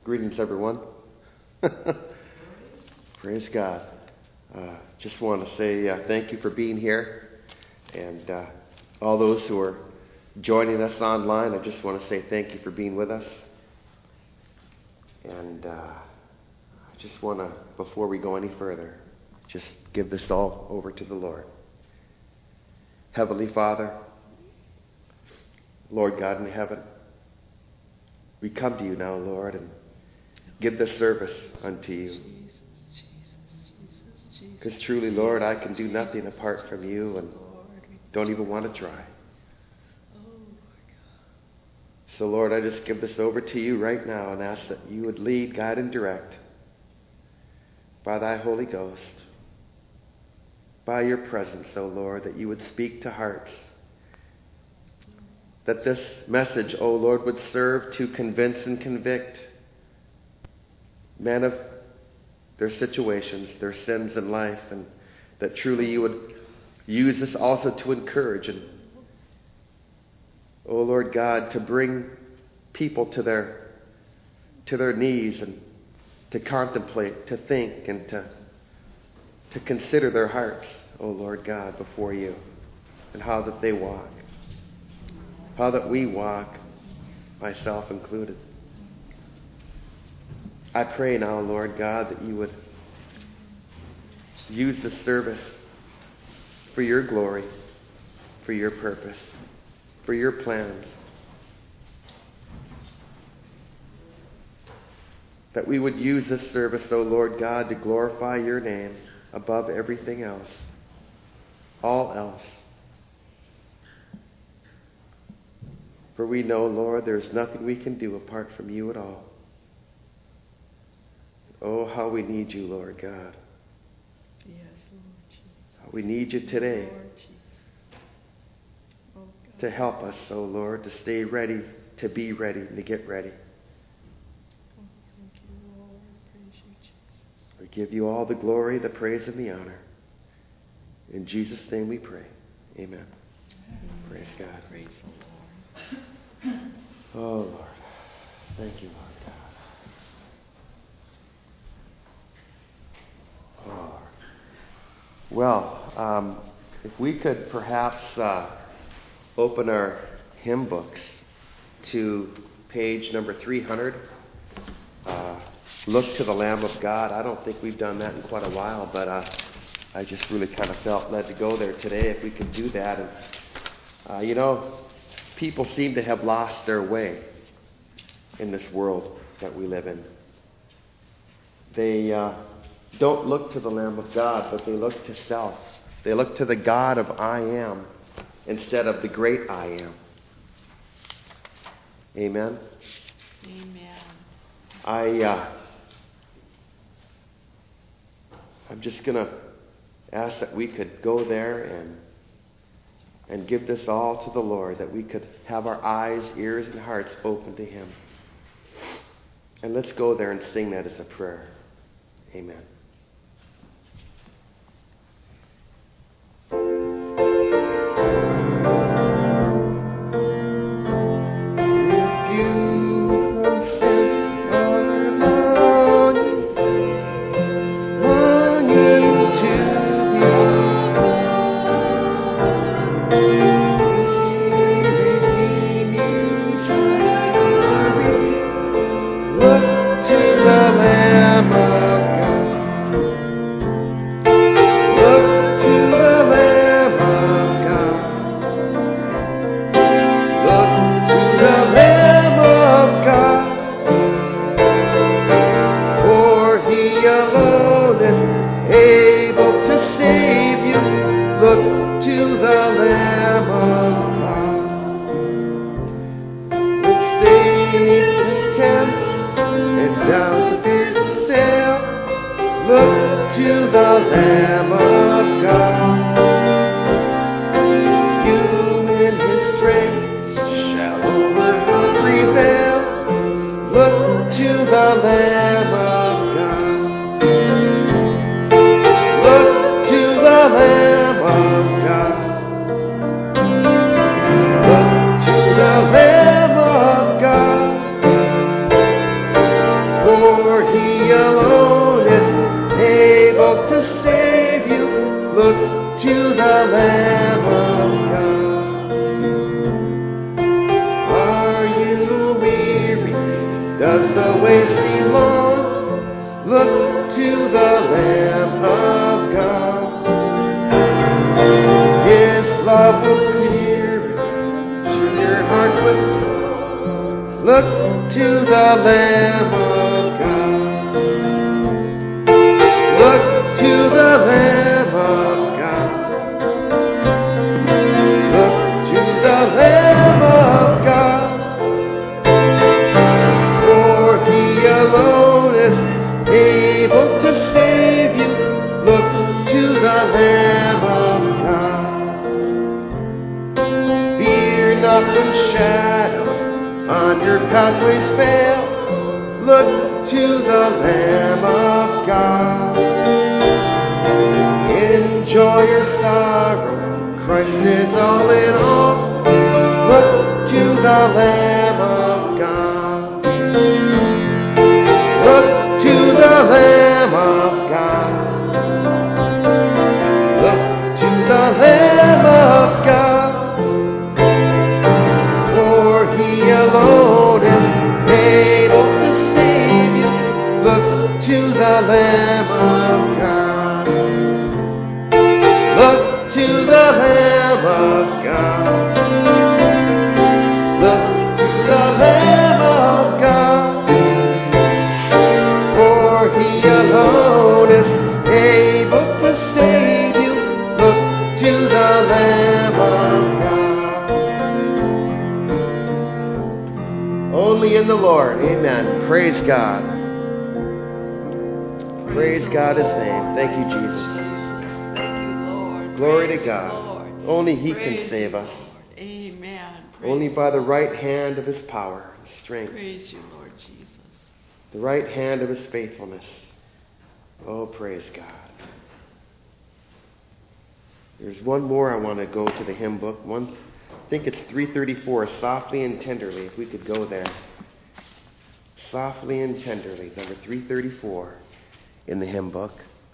Greetings, everyone. Praise God. Just want to say thank you for being here. And all those who are joining us online, I just want to say thank you for being with us. And I just want to, before we go any further, just give this all over to the Lord. Heavenly Father, Lord God in heaven, we come to you now, Lord, and give this service unto you. Because truly, Lord, I can do nothing apart from you and don't even want to try. So, Lord, I just give this over to you right now and ask that you would lead, guide, and direct by thy Holy Ghost, by your presence, O Lord, that you would speak to hearts. That this message, O Lord, would serve to convince and convict men of their situations, their sins in life, and that truly you would use this also to encourage and, O Lord God, to bring people to their knees and to contemplate, to think, and to consider their hearts, O Lord God, before you, and how that they walk, how that we walk, myself included. I pray now, Lord God, that you would use this service for your glory, for your purpose, for your plans. That we would use this service, O Lord God, to glorify your name above everything else, all else. For we know, Lord, there's nothing we can do apart from you at all. Oh, how we need you, Lord God. Yes, Lord Jesus. How we need you today. Lord Jesus. Oh, God. To help us, oh Lord, to stay ready, to be ready, and to get ready. Oh, thank you, Lord. Praise you, Jesus. We give you all the glory, the praise, and the honor. In Jesus' name we pray. Amen. Praise God. Praise the Lord. Oh, Lord. Thank you, Lord God. Oh. Well, if we could perhaps open our hymn books to page number 300. Look to the Lamb of God. I don't think we've done that in quite a while, but I just really kind of felt led to go there today if we could do that. And people seem to have lost their way in this world that we live in. They don't look to the Lamb of God, but they look to self. They look to the God of I am instead of the great I am. Amen? Amen. I'm just going to ask that we could go there and give this all to the Lord, that we could have our eyes, ears, and hearts open to Him. And let's go there and sing that as a prayer. Amen. Look to the Lamb of God. to the Lamb of God. Look to the Lamb of God. Look to the Lamb of God. For he alone is able to save you. Look to the Lamb of God. Fear not when shadows on your pathways fail. Look to the Lamb of God. Enjoy your sorrow, Christ is all in all. Look to the Lamb of God. Look to the Lamb of God. Look to the Lamb of God. For he alone is able to save you. Look to the Lamb of God. Look to the Lamb of God. Look to the Lamb of God. For he alone is able to save you. Look to the Lamb of God. Only in the Lord. Amen. Praise God. Praise God, his name. Thank you, Jesus. Thank you, Lord. Glory Praise to God. you, Lord. Only he Praise can save you, us. Lord. Amen. Only Praise by the you, right Lord. hand of his power and strength. Praise you, Lord Jesus. The right hand of his faithfulness. Oh, praise God. There's one more I want to go to the hymn book. I think it's 334, Softly and Tenderly, if we could go there. Softly and Tenderly, number 334 in the hymn book.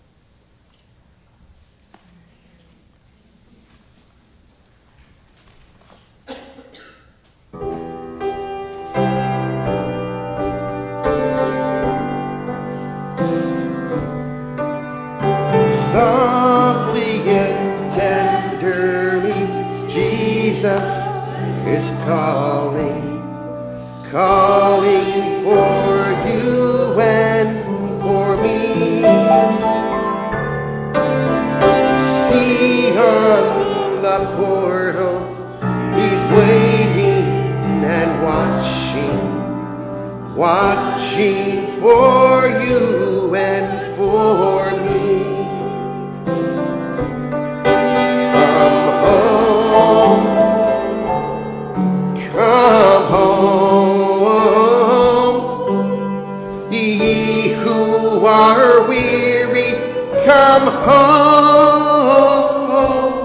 Softly and tenderly, Jesus is calling, calling for you and for me. See on the portal, he's waiting and watching for you and for me. Come home, ye who are weary, come home.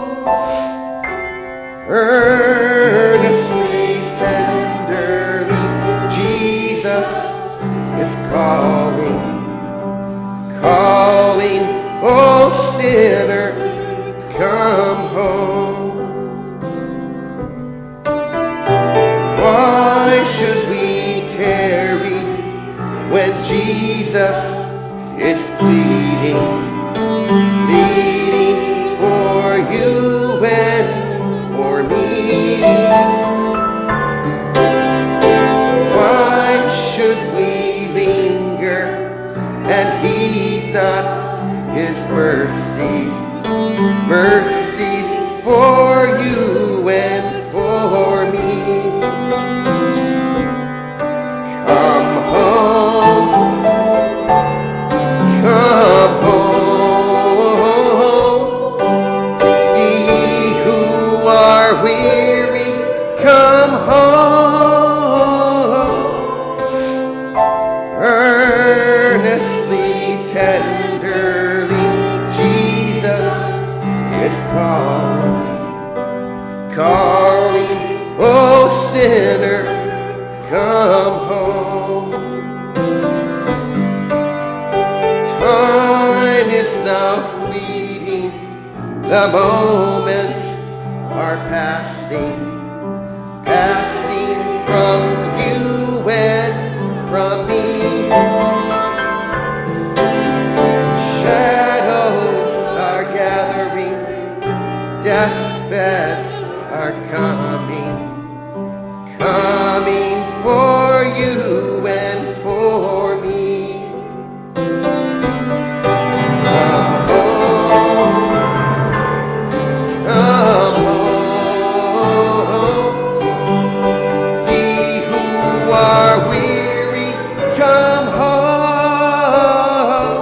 Earnestly, tenderly, Jesus is calling, calling, oh sinner, come home. Why should we tarry when Jesus is pleading, pleading for you and for me? Why should we linger and heed not his mercies, mercies for you and for me? Come home, come home, ye who are weary, come home. Earnestly, tenderly, Jesus is calling, calling, oh sinner, come home. Time is now fleeting, the moments are passing, passing from you and from me. Shadows are gathering, deathbeds are coming, coming for you and for me. Come home. Ye who are weary, come home.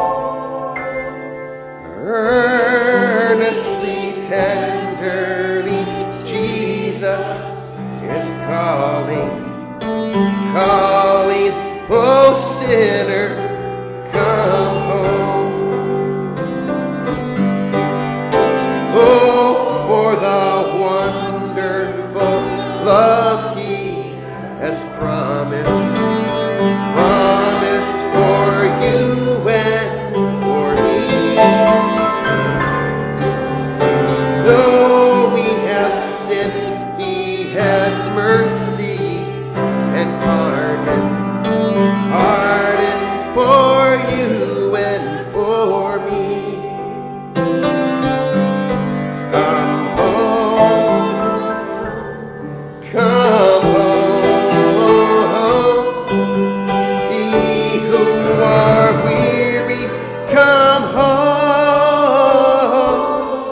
Earnestly, tenderly, Jesus is calling, calling, oh sinner, come home. Oh, for the wonderful love He has promised for you and for me. Though we have sinned, He has mercy and pardon for you and for me. Come home, come home. Ye who are weary, come home.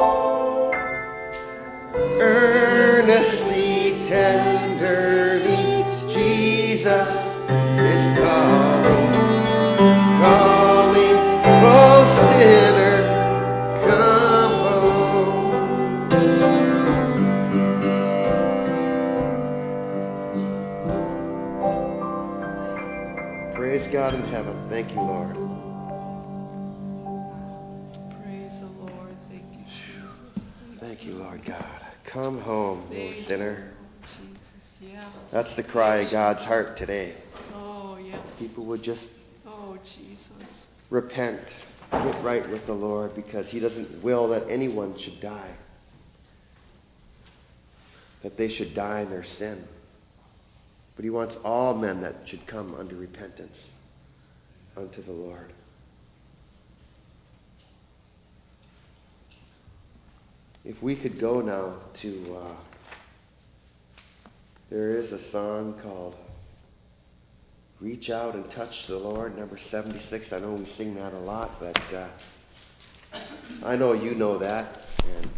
Earnestly, tenderly, Jesus is calling, calling, oh sinner, come home. Praise God in heaven. Thank you, Lord. Praise the Lord. Thank you, Jesus. Thank you, Lord God. Come home, Thank oh you, sinner. Jesus. Yeah. That's the cry of God's heart today. Oh, yes. People would just Oh, Jesus. repent, get right with the Lord, because He doesn't will that anyone should die, that they should die in their sin. But He wants all men that should come unto repentance unto the Lord. If we could go now to, there is a song called Reach Out and Touch the Lord, number 76. I know we sing that a lot, but I know you know that. And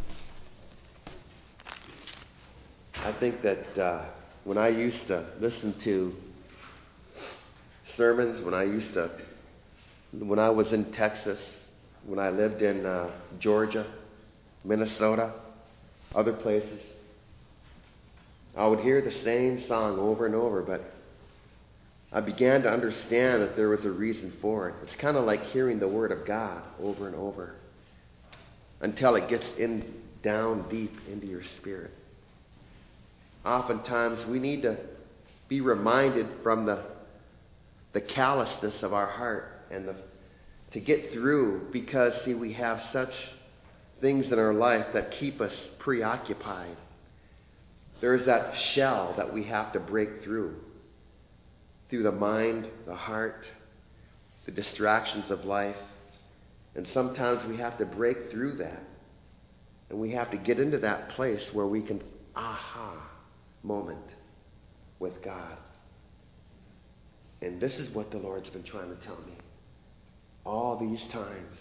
I think that when I used to listen to sermons, when I was in Texas, when I lived in Georgia, Minnesota, other places, I would hear the same song over and over, but I began to understand that there was a reason for it. It's kind of like hearing the Word of God over and over until it gets down deep into your spirit. Oftentimes we need to be reminded from the callousness of our heart and to get through, because see, we have such things in our life that keep us preoccupied. There's that shell that we have to break through the mind, the heart, the distractions of life. And sometimes we have to break through that. And we have to get into that place where we can aha moment with God. And this is what the Lord's been trying to tell me all these times,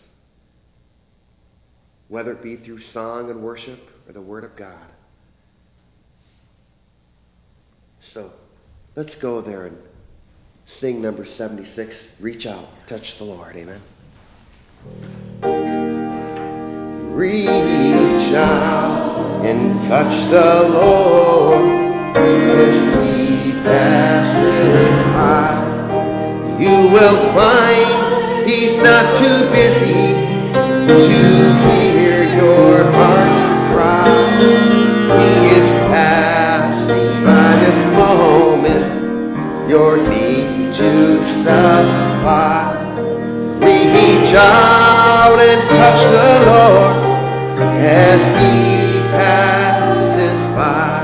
whether it be through song and worship or the Word of God. So let's go there and sing number 76, Reach Out, Touch the Lord. Amen. Reach out and touch the Lord as He passes by. You will find He's not too busy to hear your heart's cry. He is passing by this moment, your need to supply. Reach out and touch the Lord as He passes by.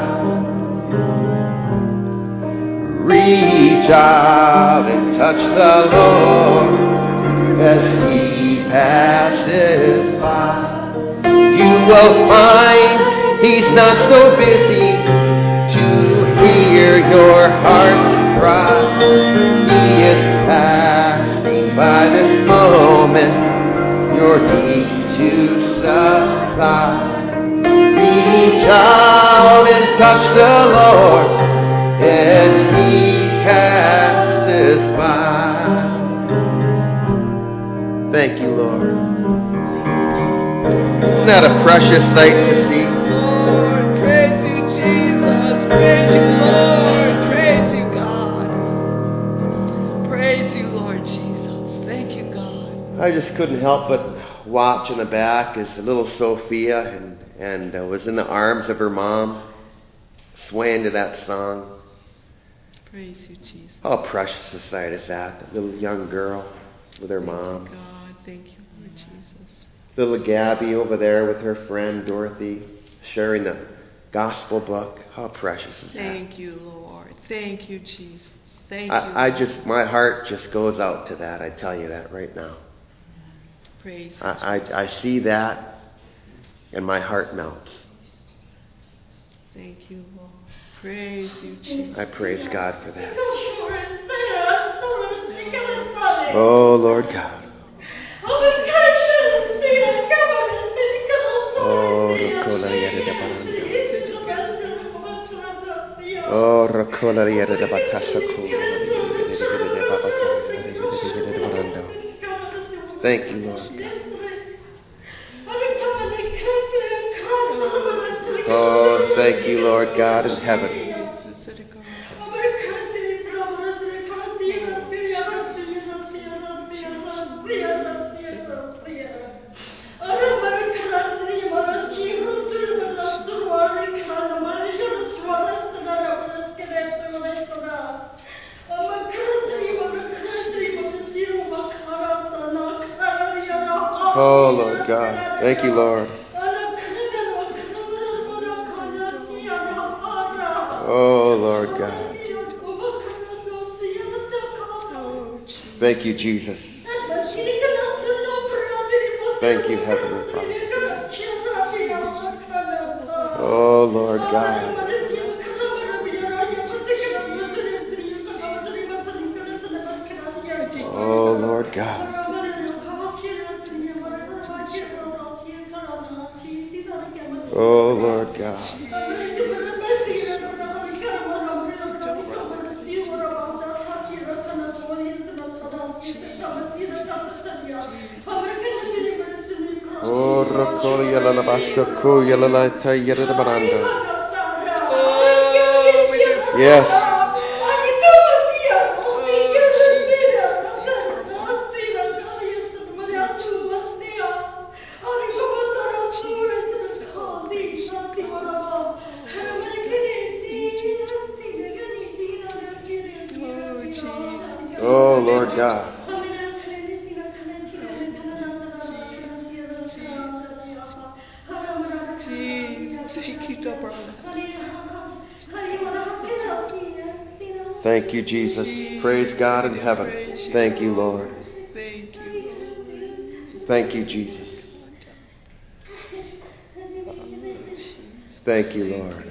Reach out and touch the Lord as He passes by. You will find He's not so busy to hear your heart's cry. He is passing by this moment, your need to supply. Reach out and touch the Lord as He passes by. Thank you, Lord. Isn't that a precious sight to see? Lord, praise you, Jesus. Praise you, Lord. Praise you, God. Praise you, Lord Jesus. Thank you, God. I just couldn't help but watch in the back as little Sophia and was in the arms of her mom, swaying to that song. Praise you, Jesus. How precious a sight is that? That little young girl with her mom. God, thank you, Lord Jesus. Little Gabby over there with her friend Dorothy, sharing the gospel book. How precious is that? Thank you, Lord. Thank you, Jesus. Thank you. My heart just goes out to that. I tell you that right now. Praise you. I see that, and my heart melts. Thank you, Lord. Praise you, Jesus. I praise God for that. Oh, Lord God. Oh, thank you, Lord. Oh, thank you, Lord God in heaven. Oh, Lord God. Thank you, Lord. Oh, Lord God. Thank you, Jesus. Thank you, Heavenly Father. Oh, Lord God. Oh, Lord God. Oh, Lord God. Oh, Rokoli Yalalabashako Yalalata Yadabaranda. Yes. Oh, Lord God. Thank you, Jesus. Praise God in heaven. Thank you, Lord. Thank you, Jesus. Thank you, Lord.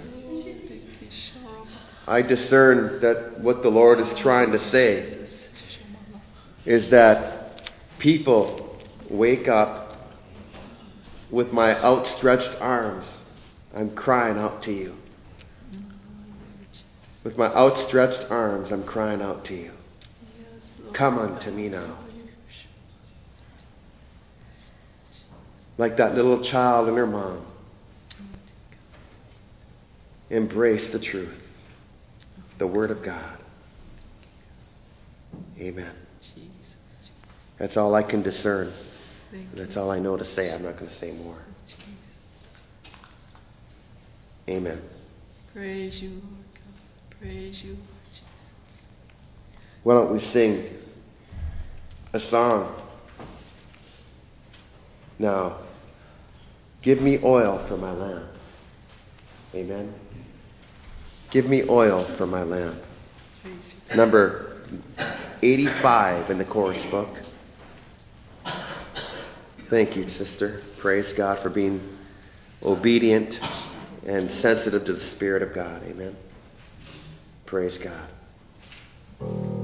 I discern that what the Lord is trying to say is that people wake up with my outstretched arms. I'm crying out to you. With my outstretched arms, I'm crying out to you. Come unto me now. Like that little child and her mom. Embrace the truth. The Word of God. Amen. That's all I can discern. That's all I know to say. I'm not going to say more. Amen. Praise you, Lord God. Praise you, Lord Jesus. Why don't we sing a song? Now, give me oil for my lamp. Amen. Give me oil for my lamp. Number 85 in the chorus book. Thank you, sister. Praise God for being obedient and sensitive to the Spirit of God. Amen. Praise God.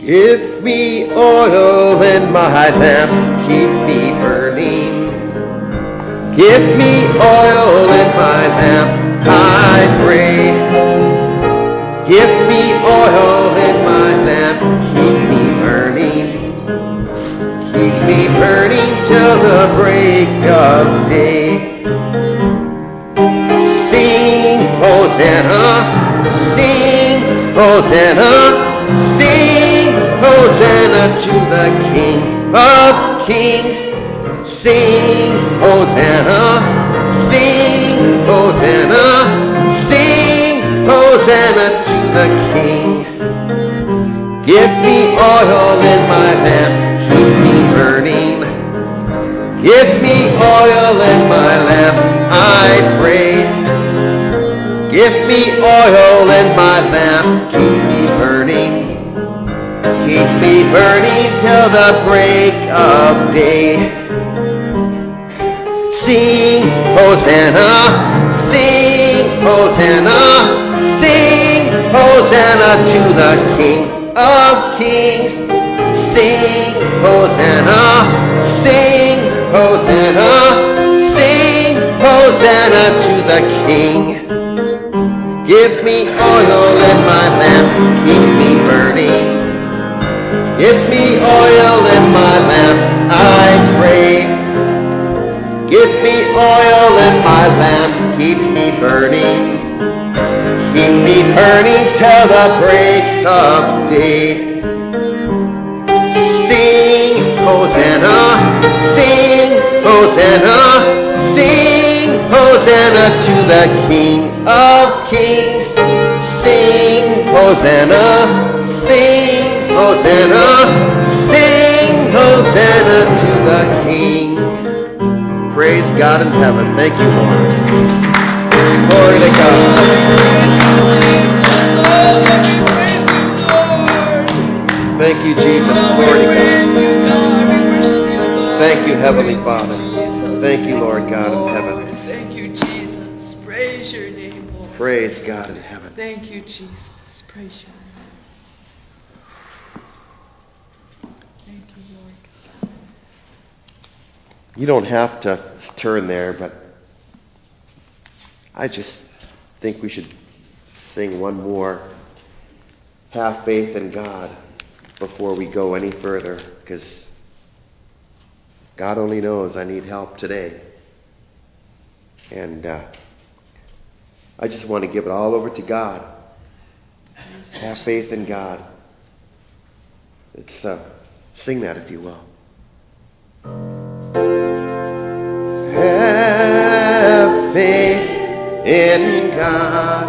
Give me oil in my lamp, keep me burning. Give me oil in my lamp, I pray. Give me oil in my lamp, keep me burning. Keep me burning till the break of day. Sing, Hosanna, sing, Hosanna. Sing Hosanna to the King of Kings. Sing Hosanna, sing Hosanna, sing Hosanna to the King. Give me oil in my lamp, keep me burning. Give me oil in my lamp, I pray. Give me oil in my lamp, keep me burning. Keep me burning till the break of day. Sing Hosanna, sing Hosanna, sing Hosanna to the King of Kings. Sing Hosanna, sing Hosanna, sing Hosanna to the King. Give me oil in my lamp, keep me burning. Give me oil in my lamp, I pray. Give me oil in my lamp, keep me burning. Keep me burning till the break of day. Sing Hosanna, sing Hosanna, sing Hosanna to the King of Kings. Sing Hosanna, sing Hosanna, sing Hosanna to the King. Praise God in heaven. Thank you, Lord. Glory to God. Thank you, Jesus. Glory to God. Thank you, Heavenly Father. Thank you, Lord God in heaven. Thank you, Jesus. Praise your name, Lord. Praise God in heaven. Thank you, Jesus. Praise your name. Thank you, Lord. You don't have to turn there, but I just think we should sing one more Have Faith in God before we go any further, because God only knows I need help today. And I just want to give it all over to God. Have faith in God. It's sing that if you will. Have faith in God.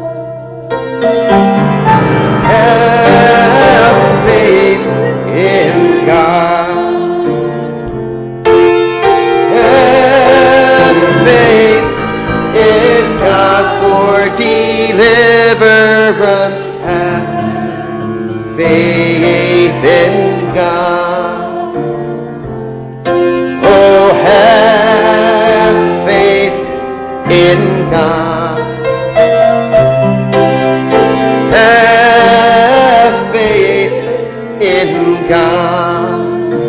Have faith in God. Have faith in God for deliverance. Have faith in God. Oh, have faith in God. Have faith in God.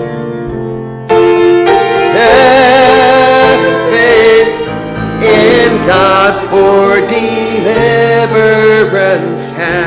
Have faith in God for deliverance.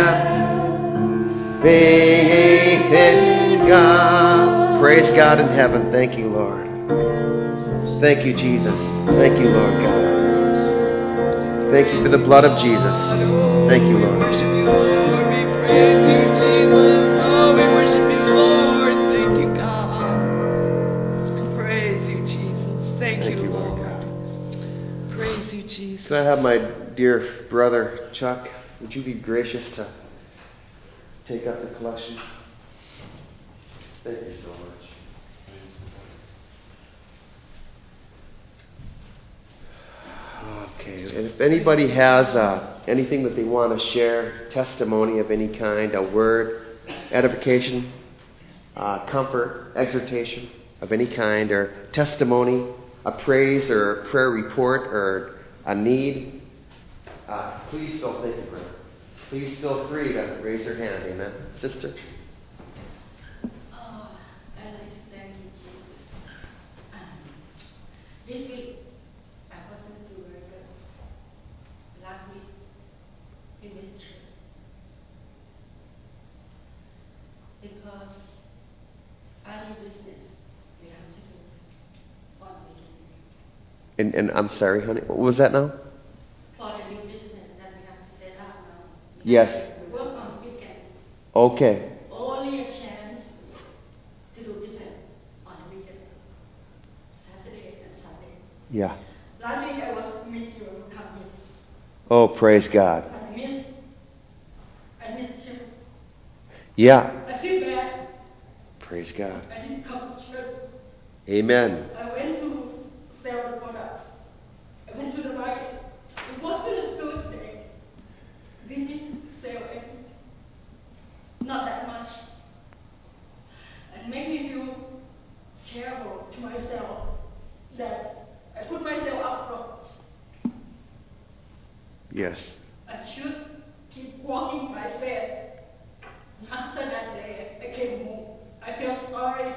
Have faith in God. Praise God in heaven. Thank you, Lord. Thank you, Jesus. Thank you, Lord God. Thank you for the blood of Jesus. Thank you, Lord. We worship you, Lord. We praise you, Jesus. Oh, we worship you, Lord. Thank you, God. Praise you, Jesus. Thank you, Lord Lord. God. Praise you, Jesus. Can I have my dear brother Chuck? Would you be gracious to take up the collection? Thank you so much. Okay, and if anybody has anything that they want to share, testimony of any kind, a word, edification, comfort, exhortation of any kind, or testimony, a praise or a prayer report or a need, please feel free to raise your hand. Amen. Sister? This week, I wasn't doing very good. Last week, in ministry. Because any business we have to do on weekend. And I'm sorry, honey. What was that now? For the new business that we have to set up now. Yes. We work on weekend. Okay. Only a chance to do business on the weekend. Saturday and Sunday. Yeah. Last week I was missed you to come in. Oh, praise God. I missed you. Yeah. I feel bad. Praise God. I didn't come to church. Amen. I went to sell the products. I went to the market. It wasn't a good day. We didn't sell anything. Not that much. And made me feel terrible to myself that I put myself up front. Yes. I should keep walking by faith. After that day, I came home. I feel sorry.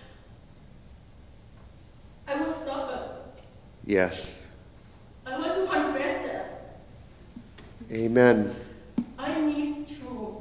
I was stubborn. Yes. I want to confess that. Amen. I need to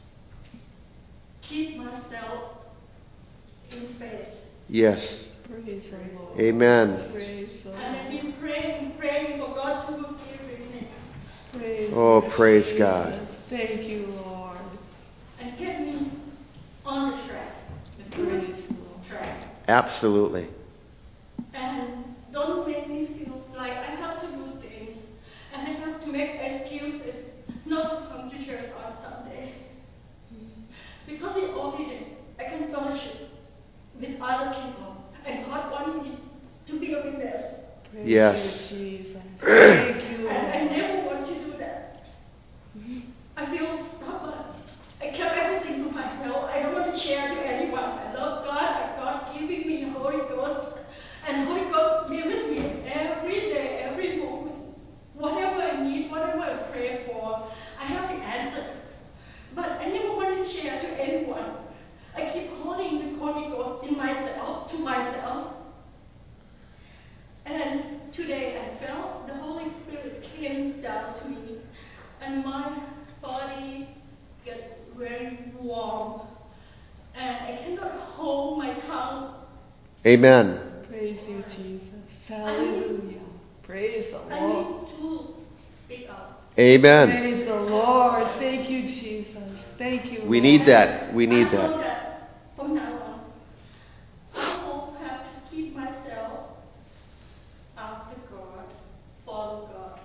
keep myself in faith. Yes. Praise the Lord. Amen. Praise the And I've Lord. been praying for God to forgive me Praise Oh, you, praise Jesus. God. Thank you, Lord. and get me on the track. The Praise good the Lord. track. Absolutely. And don't make me feel like I have to do things and I have to make excuses not to come to church on Sunday. Because in obedience, I can fellowship with other people and God wants me to be a witness. Praise Yes. you, Jesus. Thank you, And I Lord. never want to do that. I feel stubborn. I kept everything to myself. I don't want to share to anyone. I love God and God giving me the Holy Ghost. And Holy Ghost be with me every day, every moment. Whatever I need, whatever I pray for, I have the answer. But I never want to share to anyone. I keep holding the Holy Ghost in myself, to myself. And today I felt the Holy Spirit came down to me. And my body gets very warm. And I cannot hold my tongue. Amen. Praise you, Jesus. Hallelujah. Praise the I Lord. need to speak up. Amen. Praise the Lord. Thank you, Jesus. Thank you. We Lord. need that. We need I know that. that from now on, I will have to keep myself after God, follow God,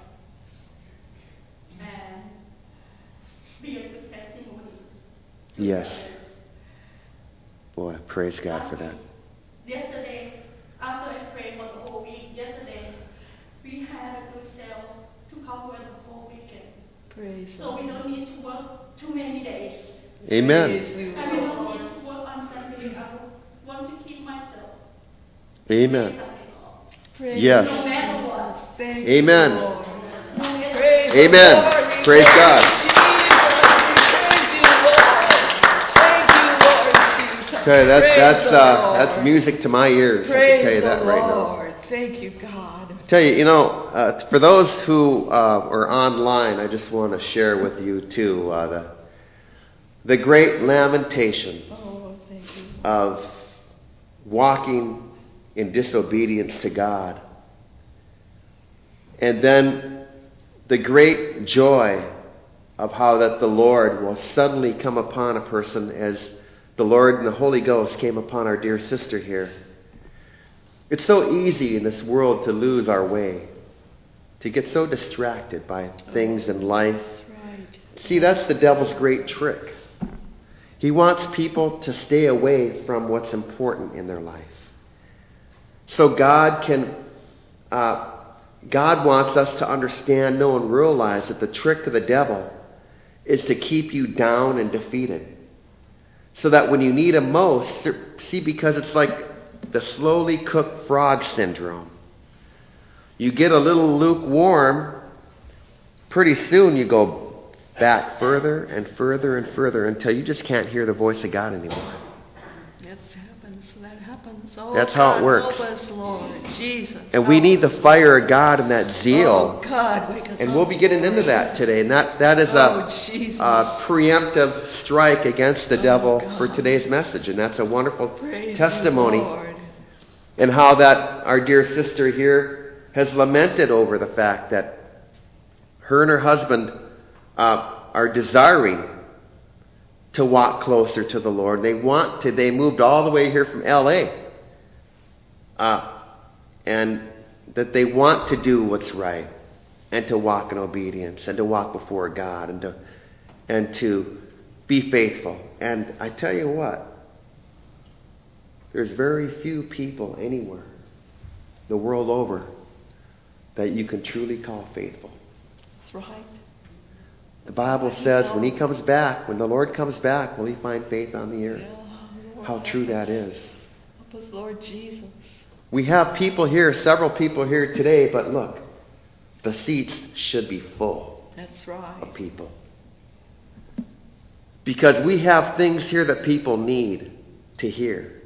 and be a good testimony. to Yes. others. Boy, praise God for that. Yesterday, after I prayed for the whole week, yesterday we had a good sale to cover the whole weekend. Praise the So we Lord. don't need to work too many days. Amen. Praise you, And we Lord. don't need to work on Sunday. I want to keep myself. Amen. Praise Yes. No matter what. Thank Amen. you, Lord. No matter Praise the Amen. Lord. We Praise praise God. Jesus. Praise you, Lord. Thank you, Lord Jesus. Okay, Praise the Lord. that's music to my ears. I Praise can tell you the that right now. Lord. Thank you, God. Tell you, for those who are online, I just want to share with you too the great lamentation Oh, thank you. of walking in disobedience to God, and then the great joy of how that the Lord will suddenly come upon a person, as the Lord and the Holy Ghost came upon our dear sister here. It's so easy in this world to lose our way, to get so distracted by things in life. That's right. See, that's the devil's great trick. He wants people to stay away from what's important in their life. So God wants us to understand, know, and realize that the trick of the devil is to keep you down and defeated. So that when you need him most, see, because it's like the slowly cooked frog syndrome. You get a little lukewarm, pretty soon you go back further and further and further until you just can't hear the voice of God anymore. That happens. Oh, That's how it God, works. help us, Lord. Jesus. And we need the fire of God and that zeal. Oh, God, wake us And up, we'll be getting into Lord. that today. And that is Oh, Jesus. a preemptive strike against the devil God. for today's message. And that's a wonderful Praise testimony. you, Lord. And how that our dear sister here has lamented over the fact that her and her husband are desiring to walk closer to the Lord. They moved all the way here from L.A. And that they want to do what's right and to walk in obedience and to walk before God and to be faithful. And I tell you what, there's very few people anywhere the world over that you can truly call faithful. That's right. The Bible says when He comes back, when the Lord comes back, will He find faith on the earth? Yeah, Lord, How true that is. help us, Lord Jesus. We have people here, several people here today, but look, the seats should be full That's right. of people. Because we have things here that people need to hear.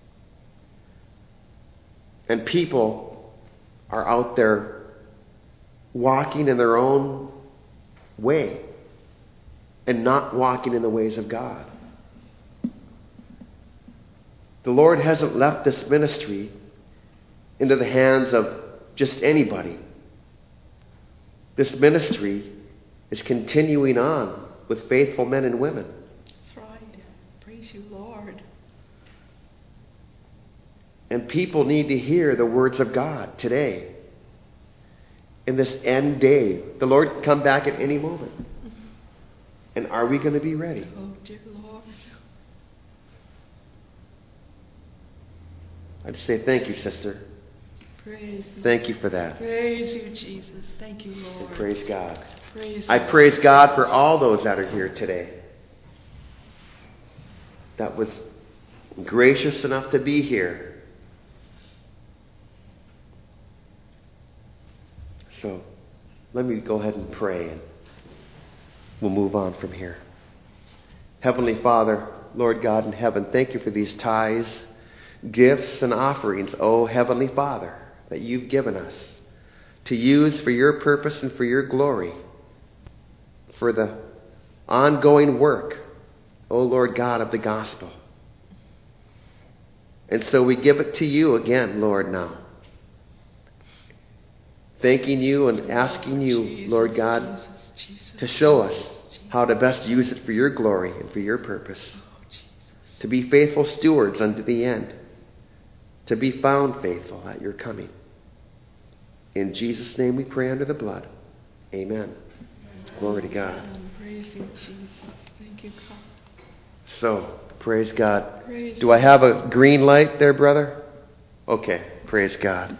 And people are out there walking in their own way and not walking in the ways of God. The Lord hasn't left this ministry into the hands of just anybody. This ministry is continuing on with faithful men and women. That's right. Praise you, Lord. And people need to hear the words of God today. In this end day. The Lord can come back at any moment. And are we going to be ready? Oh, dear Lord. I'd say thank you, sister. Praise you. Thank you for that. Praise you, Jesus. Thank you, Lord. And praise God. Praise I you. praise God for all those that are here today. That was gracious enough to be here. So, let me go ahead and pray and we'll move on from here. Heavenly Father, Lord God in heaven, thank you for these tithes, gifts, and offerings, oh Heavenly Father, that you've given us to use for your purpose and for your glory, for the ongoing work, oh Lord God, of the gospel. And so we give it to you again, Lord, now. Thanking you and asking you, Jesus, Lord God, Jesus, to show us how to best use it for your glory and for your purpose. To be faithful stewards unto the end. To be found faithful at your coming. In Jesus' name we pray under the blood. Amen. Glory to God. Praise you, Jesus. Thank you, God. So, praise God. Praise Do I have a green light there, brother? Okay, praise God.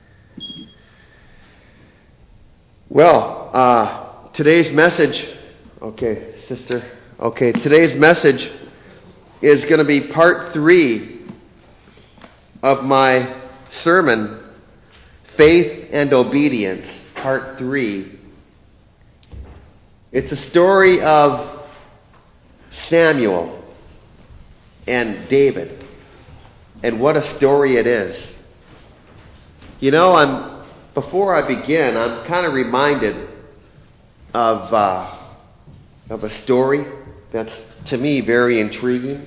Well, today's message, okay, sister, okay, today's message is going to be part 3 of my sermon, Faith and Obedience, part 3. It's a story of Samuel and David, and what a story it is. You know, before I begin, I'm kind of reminded of a story that's, to me, very intriguing.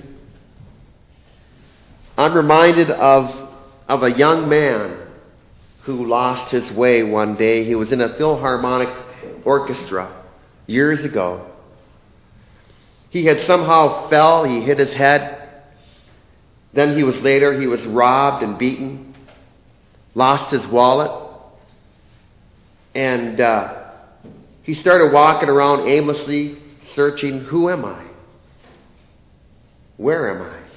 I'm reminded of a young man who lost his way one day. He was in a Philharmonic orchestra years ago. He had somehow fell, he hit his head. Then he was robbed and beaten, lost his wallet. And he started walking around aimlessly, searching, who am I? Where am I?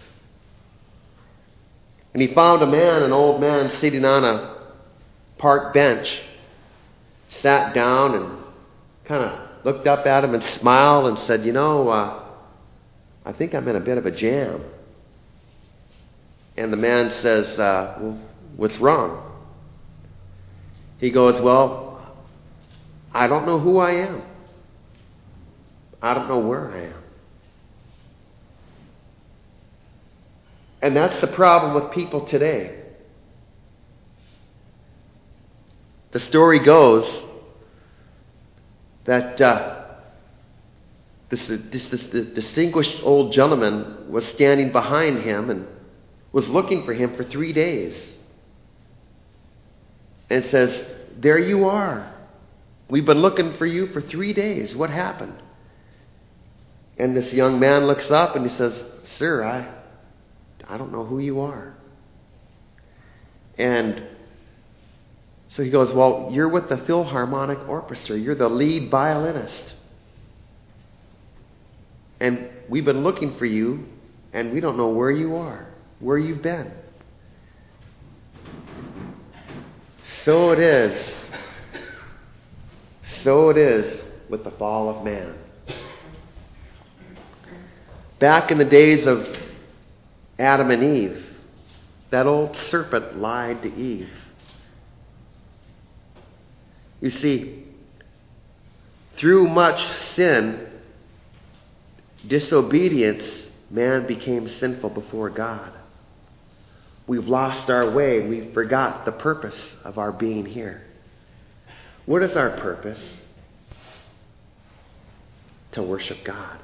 And he found an old man, sitting on a park bench, sat down and kind of looked up at him and smiled and said, I think I'm in a bit of a jam. And the man says, well, what's wrong? He goes, well, I don't know who I am. I don't know where I am. And that's the problem with people today. The story goes that this distinguished old gentleman was standing behind him and was looking for him for 3 days. And says, "There you are. We've been looking for you for 3 days. What happened?" And this young man looks up and he says, "Sir, I don't know who you are." And so he goes, "Well, you're with the Philharmonic Orchestra. You're the lead violinist. And we've been looking for you, and we don't know where you are, where you've been." So it is. So it is with the fall of man. Back in the days of Adam and Eve, that old serpent lied to Eve. You see, through much sin, disobedience, man became sinful before God. We've lost our way. We forgot the purpose of our being here. What is our purpose? To worship God.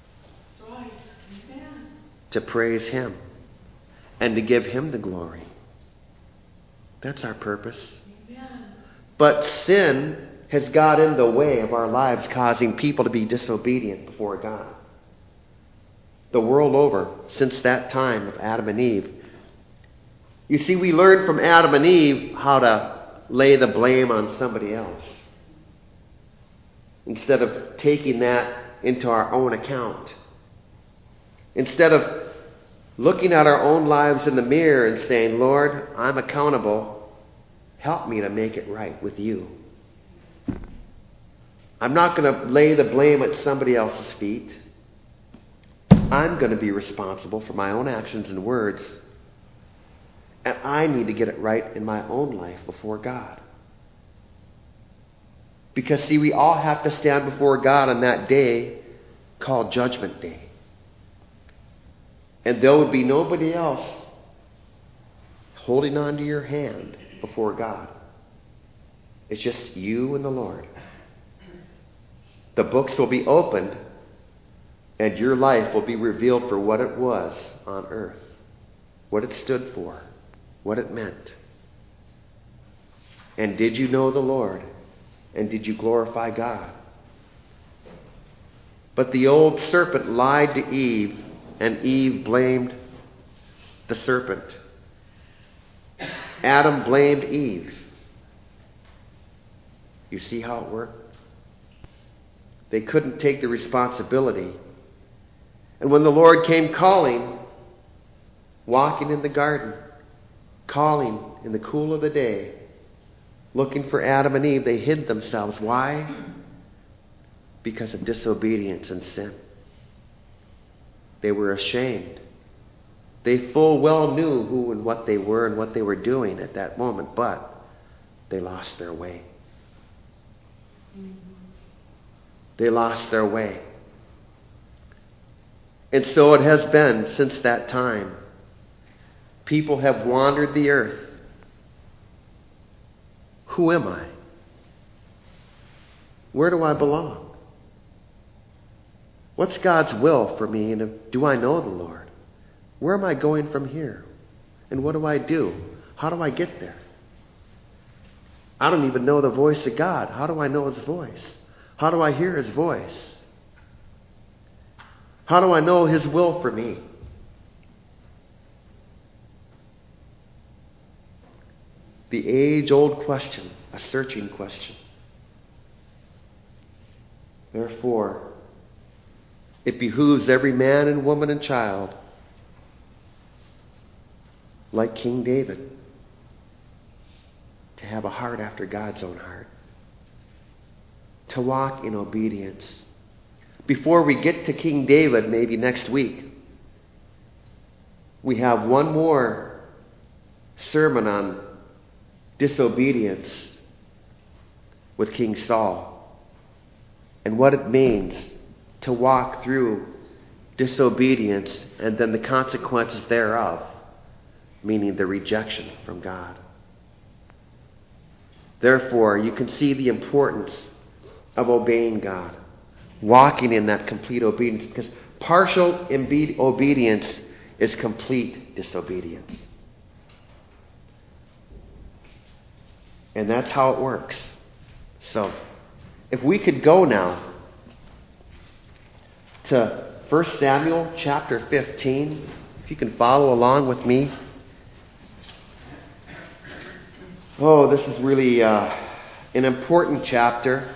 To praise Him. And to give Him the glory. That's our purpose. But sin has got in the way of our lives, causing people to be disobedient before God. The world over, since that time of Adam and Eve. You see, we learned from Adam and Eve how to lay the blame on somebody else, instead of taking that into our own account. Instead of looking at our own lives in the mirror and saying, "Lord, I'm accountable. Help me to make it right with you. I'm not going to lay the blame at somebody else's feet. I'm going to be responsible for my own actions and words. And I need to get it right in my own life before God." Because, see, we all have to stand before God on that day called Judgment Day. And there would be nobody else holding on to your hand before God. It's just you and the Lord. The books will be opened, and your life will be revealed for what it was on earth, what it stood for, what it meant. And did you know the Lord? And did you glorify God? But the old serpent lied to Eve, and Eve blamed the serpent. Adam blamed Eve. You see how it worked? They couldn't take the responsibility. And when the Lord came calling, walking in the garden, calling in the cool of the day, looking for Adam and Eve, they hid themselves. Why? Because of disobedience and sin. They were ashamed. They full well knew who and what they were and what they were doing at that moment, but they lost their way. They lost their way. And so it has been since that time. People have wandered the earth. Who am I? Where do I belong? What's God's will for me? And do I know the Lord? Where am I going from here? And what do I do? How do I get there? I don't even know the voice of God. How do I know His voice? How do I hear His voice? How do I know His will for me? The age-old question, a searching question. Therefore, it behooves every man and woman and child, like King David, to have a heart after God's own heart, to walk in obedience. Before we get to King David, maybe next week, we have one more sermon on disobedience with King Saul and what it means to walk through disobedience, and then the consequences thereof, meaning the rejection from God. Therefore, you can see the importance of obeying God, walking in that complete obedience, because partial obedience is complete disobedience. And that's how it works. So, if we could go now to 1 Samuel chapter 15, if you can follow along with me. Oh, this is really an important chapter,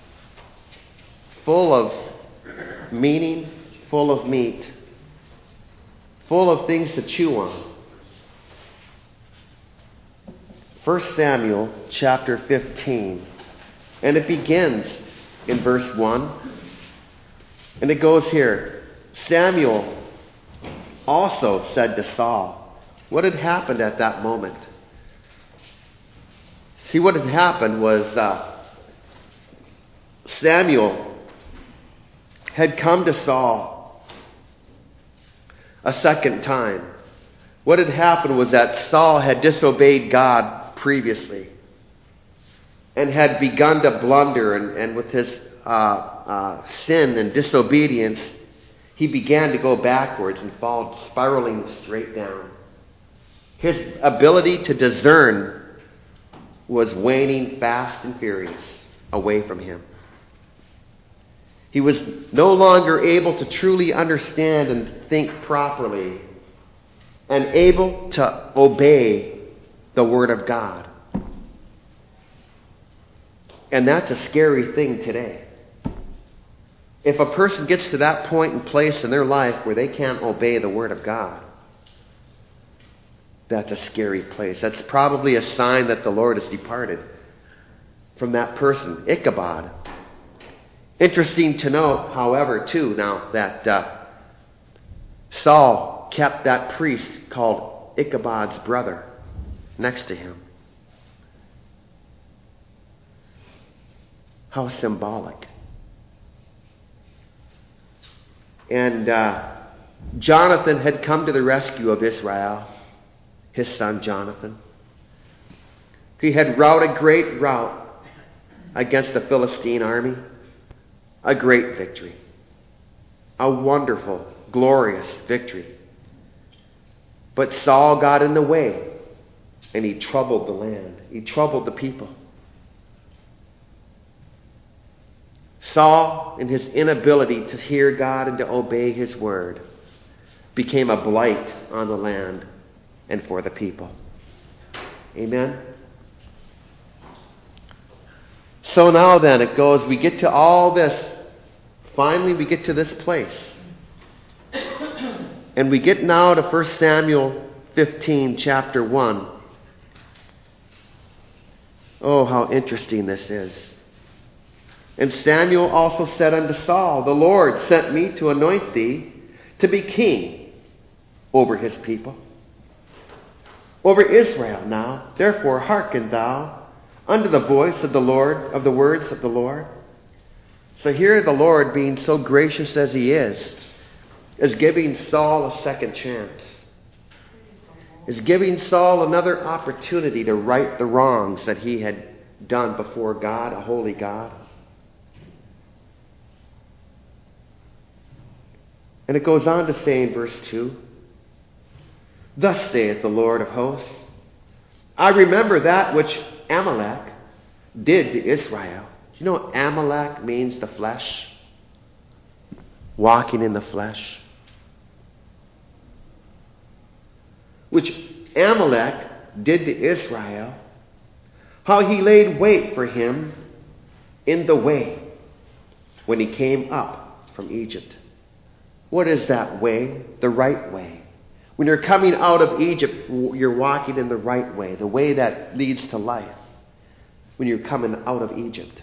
full of meaning, full of meat, full of things to chew on. 1 Samuel chapter 15. And it begins in verse 1. And it goes here. Samuel also said to Saul, what had happened at that moment? See, what had happened was Samuel had come to Saul a second time. What had happened was that Saul had disobeyed God previously and had begun to blunder, and with his sin and disobedience, he began to go backwards and fall spiraling straight down. His ability to discern was waning fast and furious away from him. He was no longer able to truly understand and think properly and able to obey the Word of God. And that's a scary thing today. If a person gets to that point and place in their life where they can't obey the Word of God, that's a scary place. That's probably a sign that the Lord has departed from that person. Ichabod. Interesting to note, however, too, now that Saul kept that priest called Ichabod's brother next to him. How symbolic. And Jonathan had come to the rescue of Israel, his son Jonathan. He had routed a great rout against the Philistine army. A great victory. A wonderful, glorious victory. But Saul got in the way, and he troubled the land. He troubled the people. Saul, in his inability to hear God and to obey His word, became a blight on the land and for the people. Amen? So now then, it goes, we get to all this. Finally, we get to this place. And we get now to 1 Samuel 15, chapter 1. Oh, how interesting this is. And Samuel also said unto Saul, the Lord sent me to anoint thee to be king over his people, over Israel now. Therefore hearken thou unto the voice of the Lord, of the words of the Lord. So here the Lord, being so gracious as He is giving Saul a second chance. Is giving Saul another opportunity to right the wrongs that he had done before God, a holy God. And it goes on to say in verse 2, thus saith the Lord of hosts, I remember that which Amalek did to Israel. You know, Amalek means the flesh. Walking in the flesh. Which Amalek did to Israel. How he laid wait for him in the way when he came up from Egypt. What is that way? The right way. When you're coming out of Egypt, you're walking in the right way. The way that leads to life. When you're coming out of Egypt.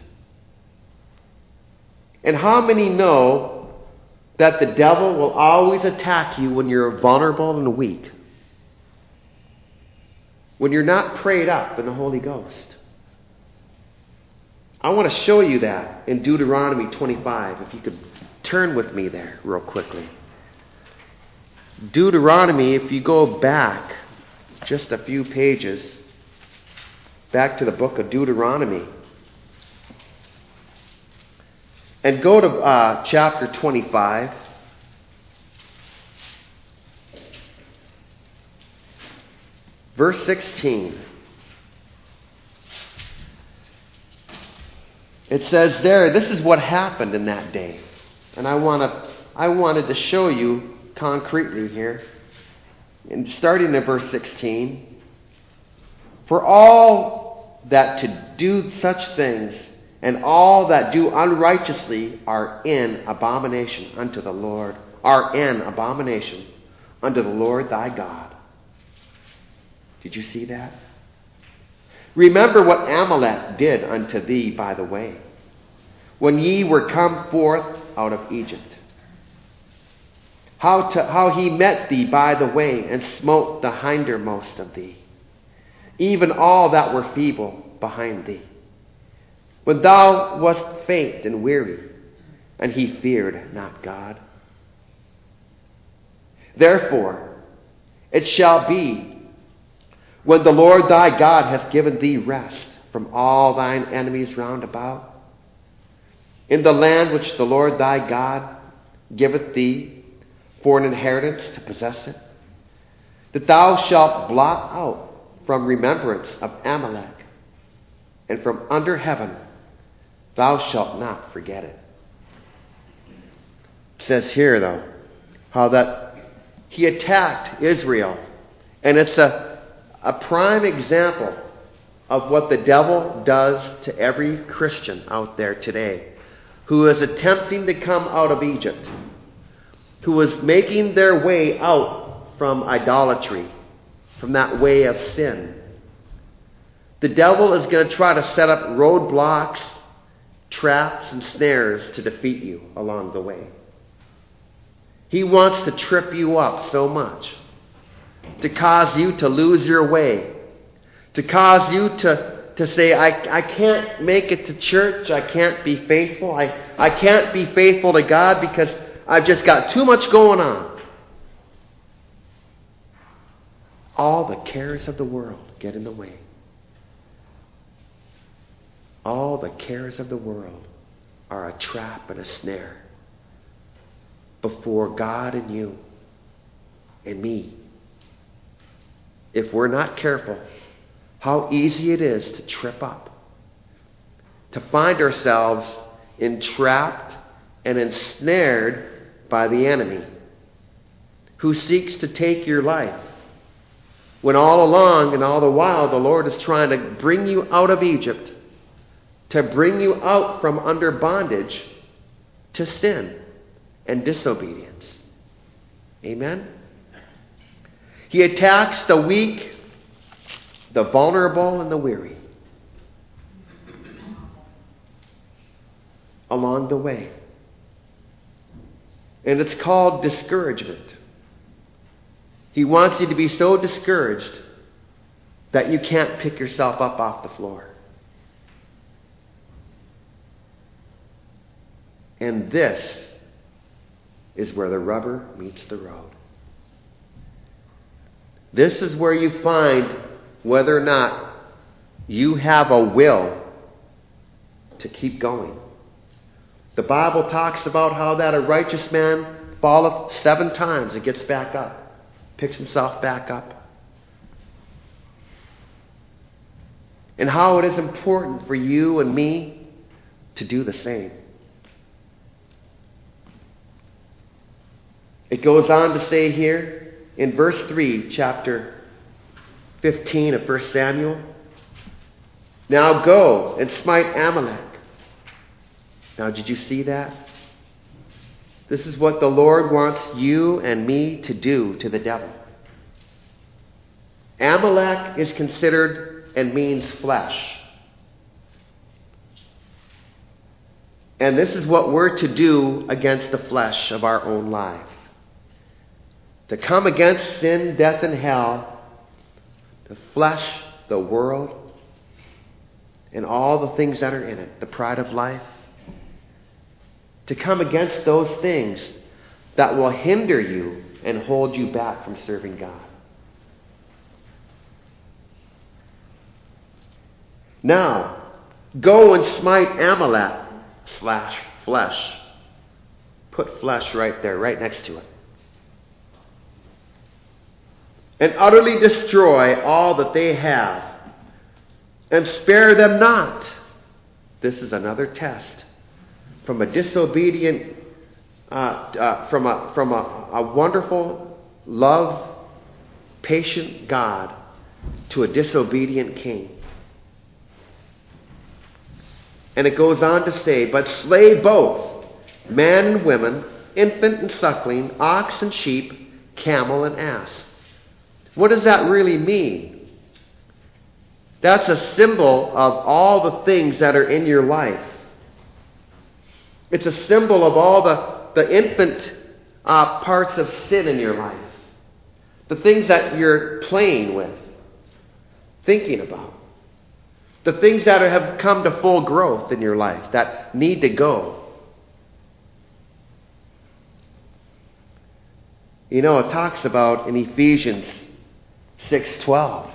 And how many know that the devil will always attack you when you're vulnerable and weak? When you're not prayed up in the Holy Ghost. I want to show you that in Deuteronomy 25. If you could turn with me there real quickly. Deuteronomy, if you go back just a few pages, back to the book of Deuteronomy, and go to chapter 25. Verse 16. It says there, this is what happened in that day. And I wanted to show you concretely here. And starting in verse 16. For all that to do such things, and all that do unrighteously are in abomination unto the Lord, are in abomination unto the Lord thy God. Did you see that? Remember what Amalek did unto thee by the way, when ye were come forth out of Egypt. How he met thee by the way, and smote the hindermost of thee, even all that were feeble behind thee, when thou wast faint and weary, and he feared not God. Therefore it shall be, when the Lord thy God hath given thee rest from all thine enemies round about, in the land which the Lord thy God giveth thee for an inheritance to possess it, that thou shalt blot out from remembrance of Amalek, and from under heaven thou shalt not forget it. It says here, though, how that he attacked Israel, and it's a prime example of what the devil does to every Christian out there today who is attempting to come out of Egypt, who is making their way out from idolatry, from that way of sin. The devil is going to try to set up roadblocks, traps, and snares to defeat you along the way. He wants to trip you up so much, to cause you to lose your way, to cause you to say, I can't make it to church, I can't be faithful, I can't be faithful to God because I've just got too much going on. All the cares of the world get in the way. All the cares of the world are a trap and a snare before God and you and me. If we're not careful, how easy it is to trip up, to find ourselves entrapped and ensnared by the enemy who seeks to take your life, when all along and all the while the Lord is trying to bring you out of Egypt, to bring you out from under bondage to sin and disobedience. Amen? He attacks the weak, the vulnerable, and the weary along the way. And it's called discouragement. He wants you to be so discouraged that you can't pick yourself up off the floor. And this is where the rubber meets the road. This is where you find whether or not you have a will to keep going. The Bible talks about how that a righteous man falleth 7 times and gets back up, picks himself back up. And how it is important for you and me to do the same. It goes on to say here in verse 3, chapter 15 of 1 Samuel, now go and smite Amalek. Now, did you see that? This is what the Lord wants you and me to do to the devil. Amalek is considered and means flesh. And this is what we're to do against the flesh of our own life. To come against sin, death, and hell, the flesh, the world, and all the things that are in it, the pride of life. To come against those things that will hinder you and hold you back from serving God. Now, go and smite Amalek / flesh. Put flesh right there, right next to it. And utterly destroy all that they have, and spare them not. This is another test from a disobedient, from a wonderful, love, patient God to a disobedient king. And it goes on to say, but slay both, man and women, infant and suckling, ox and sheep, camel and ass. What does that really mean? That's a symbol of all the things that are in your life. It's a symbol of all the infant parts of sin in your life. The things that you're playing with, thinking about. The things that have come to full growth in your life that need to go. You know, it talks about in Ephesians 6:12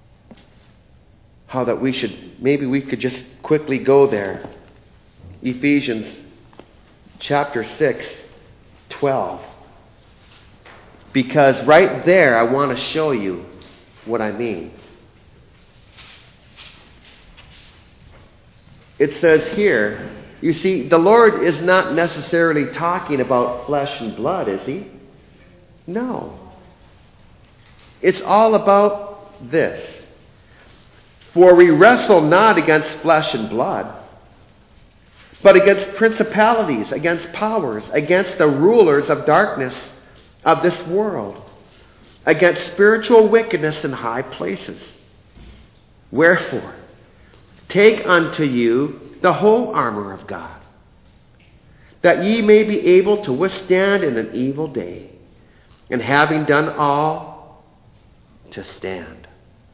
how that maybe we could just quickly go there. Ephesians chapter 6:12. Because right there I want to show you what I mean. It says here, you see, the Lord is not necessarily talking about flesh and blood, is he? No. It's all about this. For we wrestle not against flesh and blood, but against principalities, against powers, against the rulers of darkness of this world, against spiritual wickedness in high places. Wherefore, take unto you the whole armor of God, that ye may be able to withstand in an evil day, and having done all, to stand.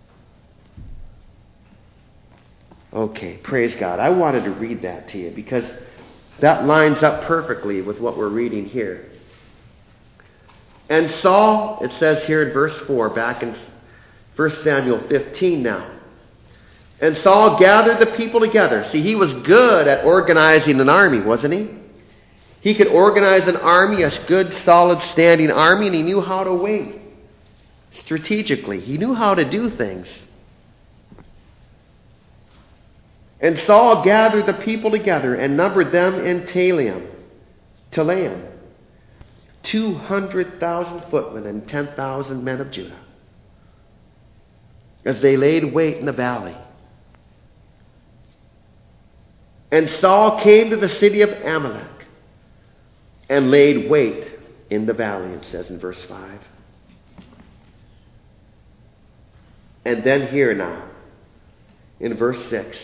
Okay, praise God. I wanted to read that to you because that lines up perfectly with what we're reading here. And Saul, it says here in verse 4, back in 1 Samuel 15 now. And Saul gathered the people together. See, he was good at organizing an army, wasn't he? He could organize an army, a good, solid, standing army, and he knew how to wait strategically. He knew how to do things. And Saul gathered the people together and numbered them in Telaim, 200,000 footmen and 10,000 men of Judah, as they laid wait in the valley. And Saul came to the city of Amalek and laid wait in the valley, it says in verse 5. And then here now, in verse 6.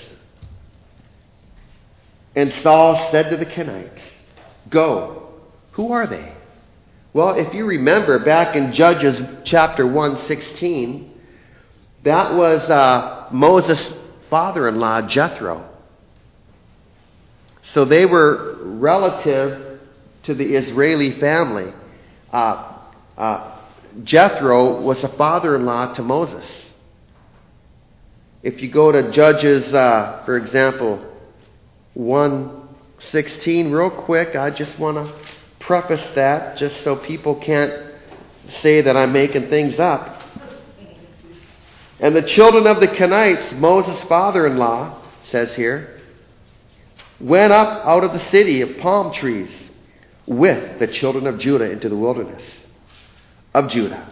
And Saul said to the Kenites, go. Who are they? Well, if you remember back in Judges chapter 1:16, that was Moses' father-in-law, Jethro. So they were relative to the Israeli family. Jethro was a father-in-law to Moses. If you go to Judges, for example, 1:16, real quick, I just want to preface that just so people can't say that I'm making things up. And the children of the Kenites, Moses' father-in-law, says here, went up out of the city of palm trees with the children of Judah into the wilderness of Judah,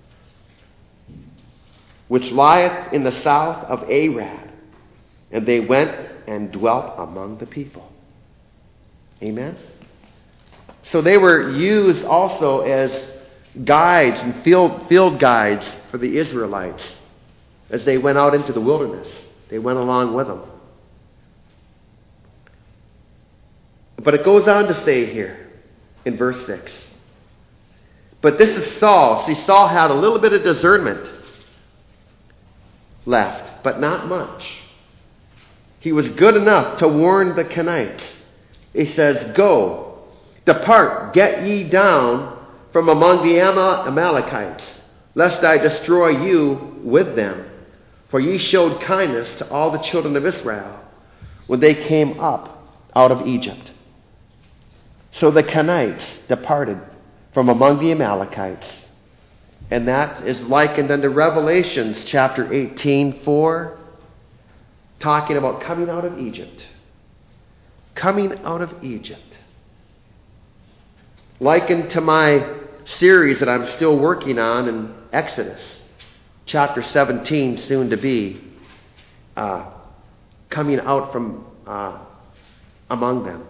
which lieth in the south of Arad. And they went and dwelt among the people. Amen? So they were used also as guides and field guides for the Israelites as they went out into the wilderness. They went along with them. But it goes on to say here in verse 6. But this is Saul. See, Saul had a little bit of discernment left, but not much. He was good enough to warn the Kenites. He says, go, depart, get ye down from among the Amalekites, lest I destroy you with them. For ye showed kindness to all the children of Israel when they came up out of Egypt. So the Kenites departed from among the Amalekites. And that is likened unto Revelations chapter 18:4, talking about coming out of Egypt. Coming out of Egypt. Likened to my series that I'm still working on in Exodus, chapter 17, soon to be, coming out from among them.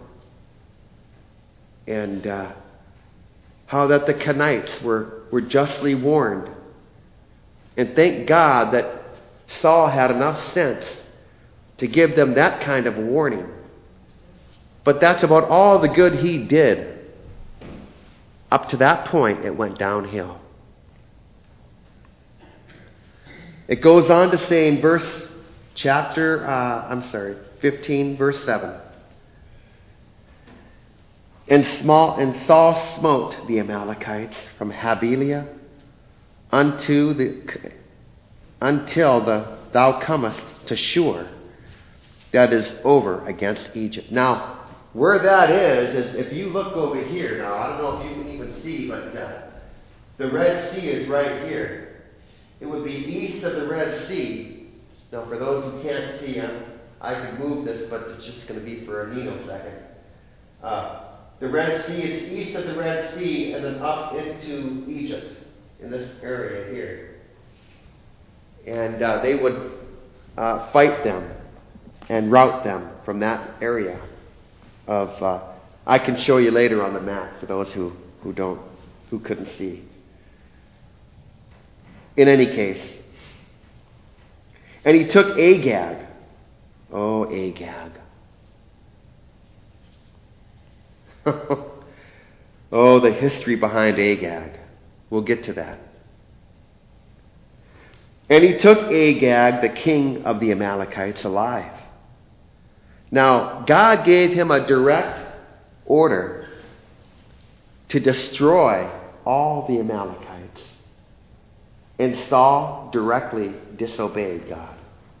And how that the Kenites were justly warned. And thank God that Saul had enough sense to give them that kind of warning. But that's about all the good he did. Up to that point, it went downhill. It goes on to say in 15, verse 7. And Saul smote the Amalekites from Havilah until thou comest to Shur, that is over against Egypt. Now, where that is if you look over here. Now, I don't know if you can even see, but the Red Sea is right here. It would be east of the Red Sea. Now, for those who can't see, I can move this, but it's just going to be for a second. The Red Sea is east of the Red Sea and then up into Egypt in this area here. And they would fight them and rout them from that area of I can show you later on the map for those who couldn't see. In any case, and he took Agag. Oh, Agag. Oh, the history behind Agag. We'll get to that. And he took Agag, the king of the Amalekites, alive. Now, God gave him a direct order to destroy all the Amalekites. And Saul directly disobeyed God.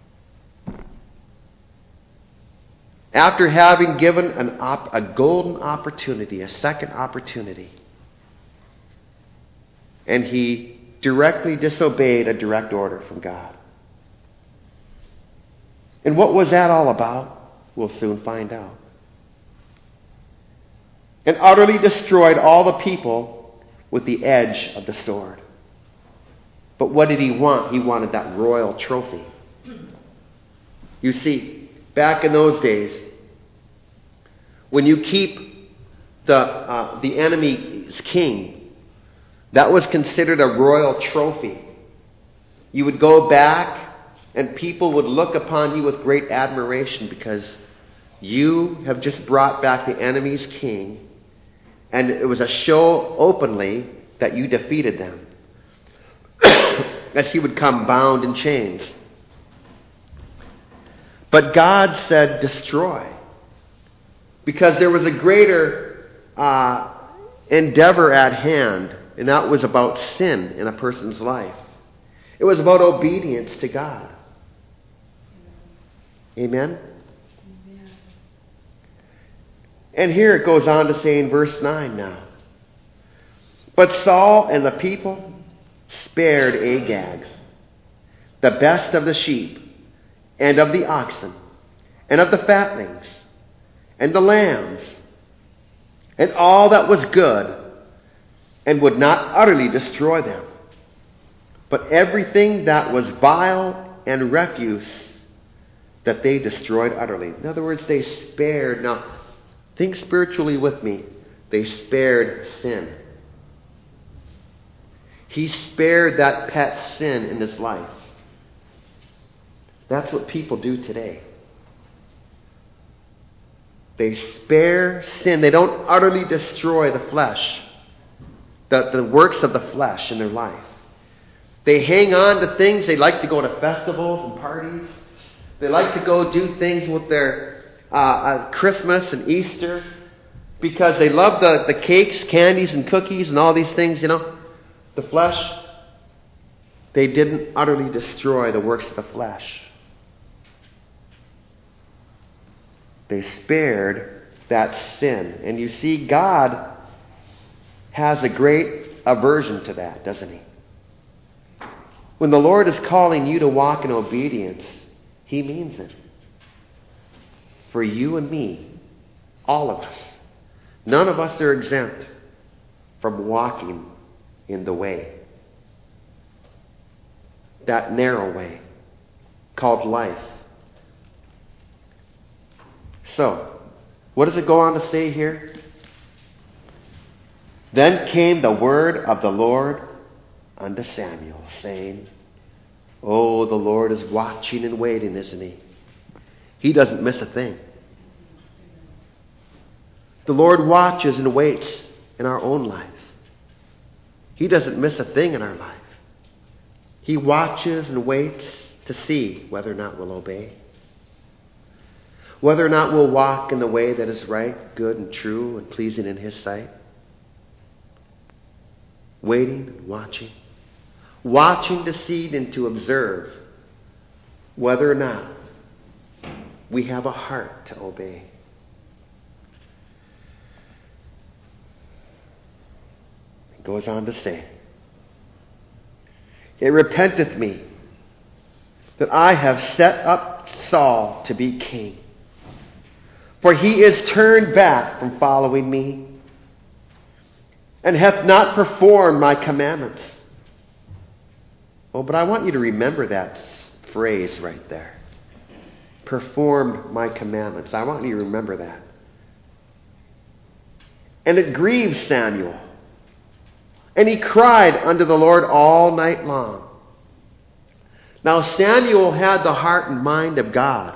After having given a golden opportunity, a second opportunity, and he directly disobeyed a direct order from God. And what was that all about? We'll soon find out. And utterly destroyed all the people with the edge of the sword. But what did he want? He wanted that royal trophy. You see, back in those days, when you keep the enemy's king, that was considered a royal trophy. You would go back and people would look upon you with great admiration because you have just brought back the enemy's king, and it was a show openly that you defeated them. As he would come bound in chains. But God said, destroy. Because there was a greater endeavor at hand, and that was about sin in a person's life. It was about obedience to God. Amen? Amen. And here it goes on to say in verse 9 now. But Saul and the people spared Agag, the best of the sheep, and of the oxen, and of the fatlings, and the lambs, and all that was good, and would not utterly destroy them. But everything that was vile and refuse, that they destroyed utterly. In other words, they spared. Now, think spiritually with me. They spared sin. He spared that pet sin in his life. That's what people do today. They spare sin. They don't utterly destroy the flesh, the works of the flesh in their life. They hang on to things. They like to go to festivals and parties. They like to go do things with their Christmas and Easter because they love the cakes, candies, and cookies and all these things, the flesh, they didn't utterly destroy the works of the flesh. They spared that sin. And you see, God has a great aversion to that, doesn't He? When the Lord is calling you to walk in obedience, He means it. For you and me, all of us. None of us are exempt from walking in the way. That narrow way called life. So, what does it go on to say here? Then came the word of the Lord unto Samuel, saying, Oh, the Lord is watching and waiting, isn't He? He doesn't miss a thing. The Lord watches and waits in our own life. He doesn't miss a thing in our life. He watches and waits to see whether or not we'll obey. Whether or not we'll walk in the way that is right, good, and true, and pleasing in His sight. Waiting and watching. Watching to see and to observe whether or not we have a heart to obey. It goes on to say, It repenteth me that I have set up Saul to be king. For he is turned back from following me, and hath not performed my commandments. Oh, but I want you to remember that phrase right there. Performed my commandments. I want you to remember that. And it grieved Samuel. And he cried unto the Lord all night long. Now Samuel had the heart and mind of God.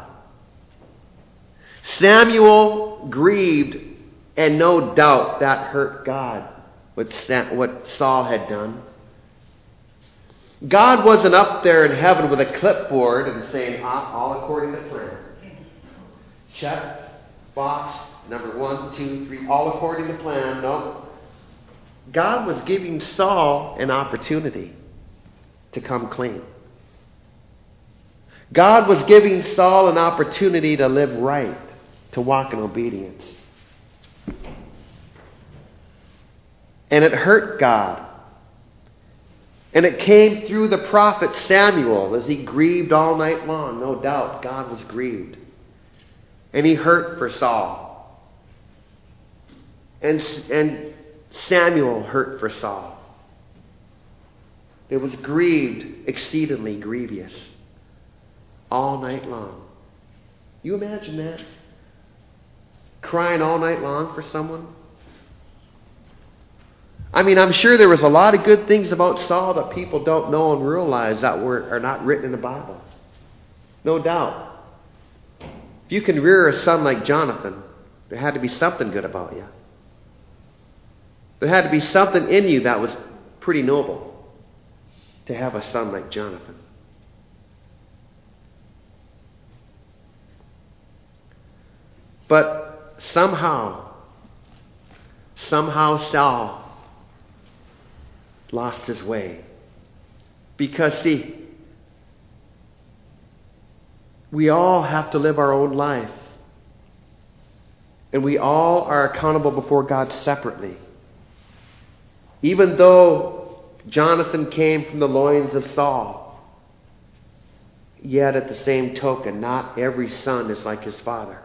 Samuel grieved, and no doubt that hurt God, what Saul had done. God wasn't up there in heaven with a clipboard and saying, all according to plan. Check, box, number 1, 2, 3, all according to plan. No. God was giving Saul an opportunity to come clean. God was giving Saul an opportunity to live right, to walk in obedience. And it hurt God. And it came through the prophet Samuel as he grieved all night long. No doubt God was grieved. And he hurt for Saul. And Samuel hurt for Saul. It was grieved, exceedingly grievous, all night long. You imagine that? Crying all night long for someone? I mean, I'm sure there was a lot of good things about Saul that people don't know and realize that are not written in the Bible. No doubt. If you can rear a son like Jonathan, there had to be something good about you. There had to be something in you that was pretty noble to have a son like Jonathan. But somehow Saul lost his way. Because, see, we all have to live our own life. And we all are accountable before God separately. Even though Jonathan came from the loins of Saul, yet at the same token, not every son is like his father.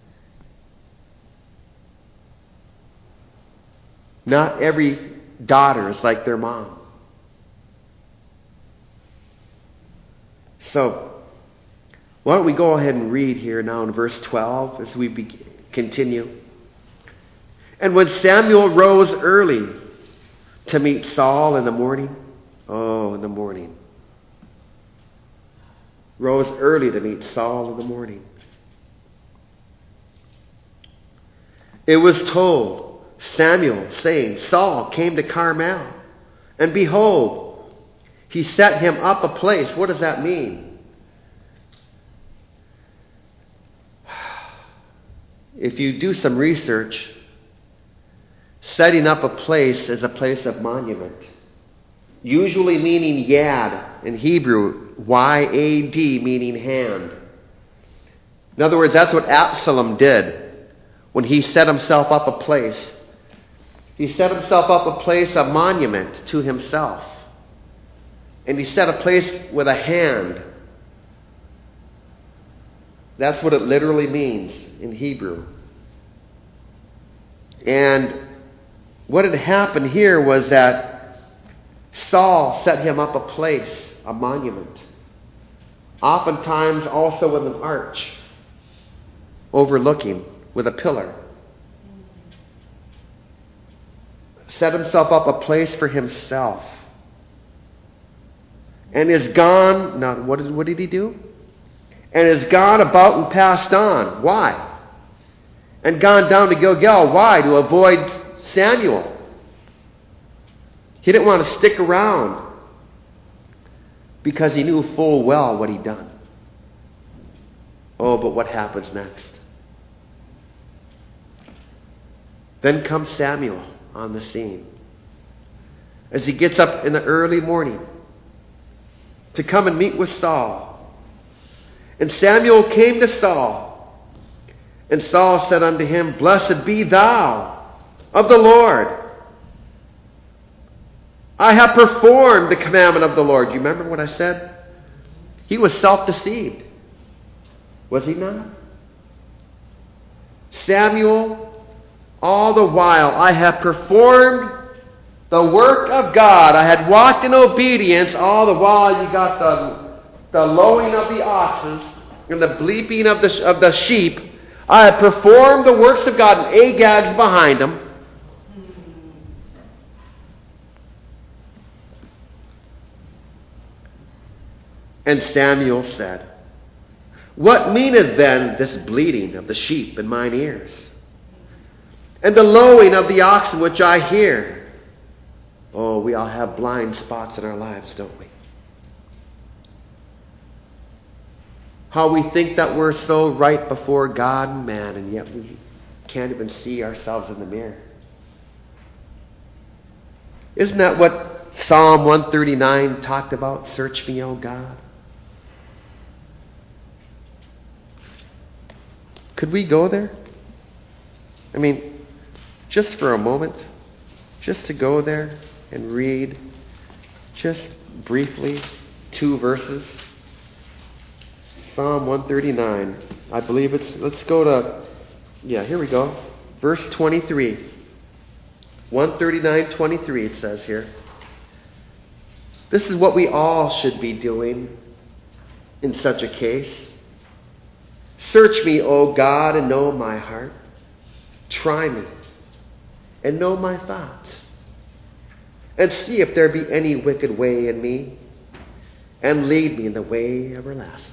Not every daughter is like their mom. So, why don't we go ahead and read here now in verse 12 as we continue. And when Samuel rose early to meet Saul in the morning, in the morning. Rose early to meet Saul in the morning. It was told Samuel, saying, Saul came to Carmel, and behold, he set him up a place. What does that mean? If you do some research, setting up a place as a place of monument. Usually meaning yad in Hebrew, Y-A-D, meaning hand. In other words, that's what Absalom did when he set himself up a place. He set himself up a place, a monument to himself. And he set a place with a hand. That's what it literally means in Hebrew. And what had happened here was that Saul set him up a place, a monument. Oftentimes also with an arch, overlooking, with a pillar. Set himself up a place for himself. And is gone, now what did he do? And is gone about and passed on. Why? And gone down to Gilgal. Why? To avoid Samuel. He didn't want to stick around because he knew full well what he'd done. Oh, but what happens next? Then comes Samuel on the scene. As he gets up in the early morning to come and meet with Saul. And Samuel came to Saul. And Saul said unto him, Blessed be thou of the Lord. I have performed the commandment of the Lord. Do you remember what I said? He was self-deceived. Was he not? Samuel, all the while, I have performed the work of God. I had walked in obedience. All the while you got the lowing of the oxen and the bleeping of the sheep. I have performed the works of God, and Agag's behind him. And Samuel said, What meaneth then this bleating of the sheep in mine ears? And the lowing of the oxen which I hear? Oh, we all have blind spots in our lives, don't we? How we think that we're so right before God and man, and yet we can't even see ourselves in the mirror. Isn't that what Psalm 139 talked about? Search me, O God. Could we go there? I mean, just for a moment, just to go there and read, just briefly, 2 verses. Psalm 139. I believe let's go to, here we go. Verse 23. 139:23 it says here. This is what we all should be doing in such a case. Search me, O God, and know my heart. Try me and know my thoughts. And see if there be any wicked way in me, and lead me in the way everlasting.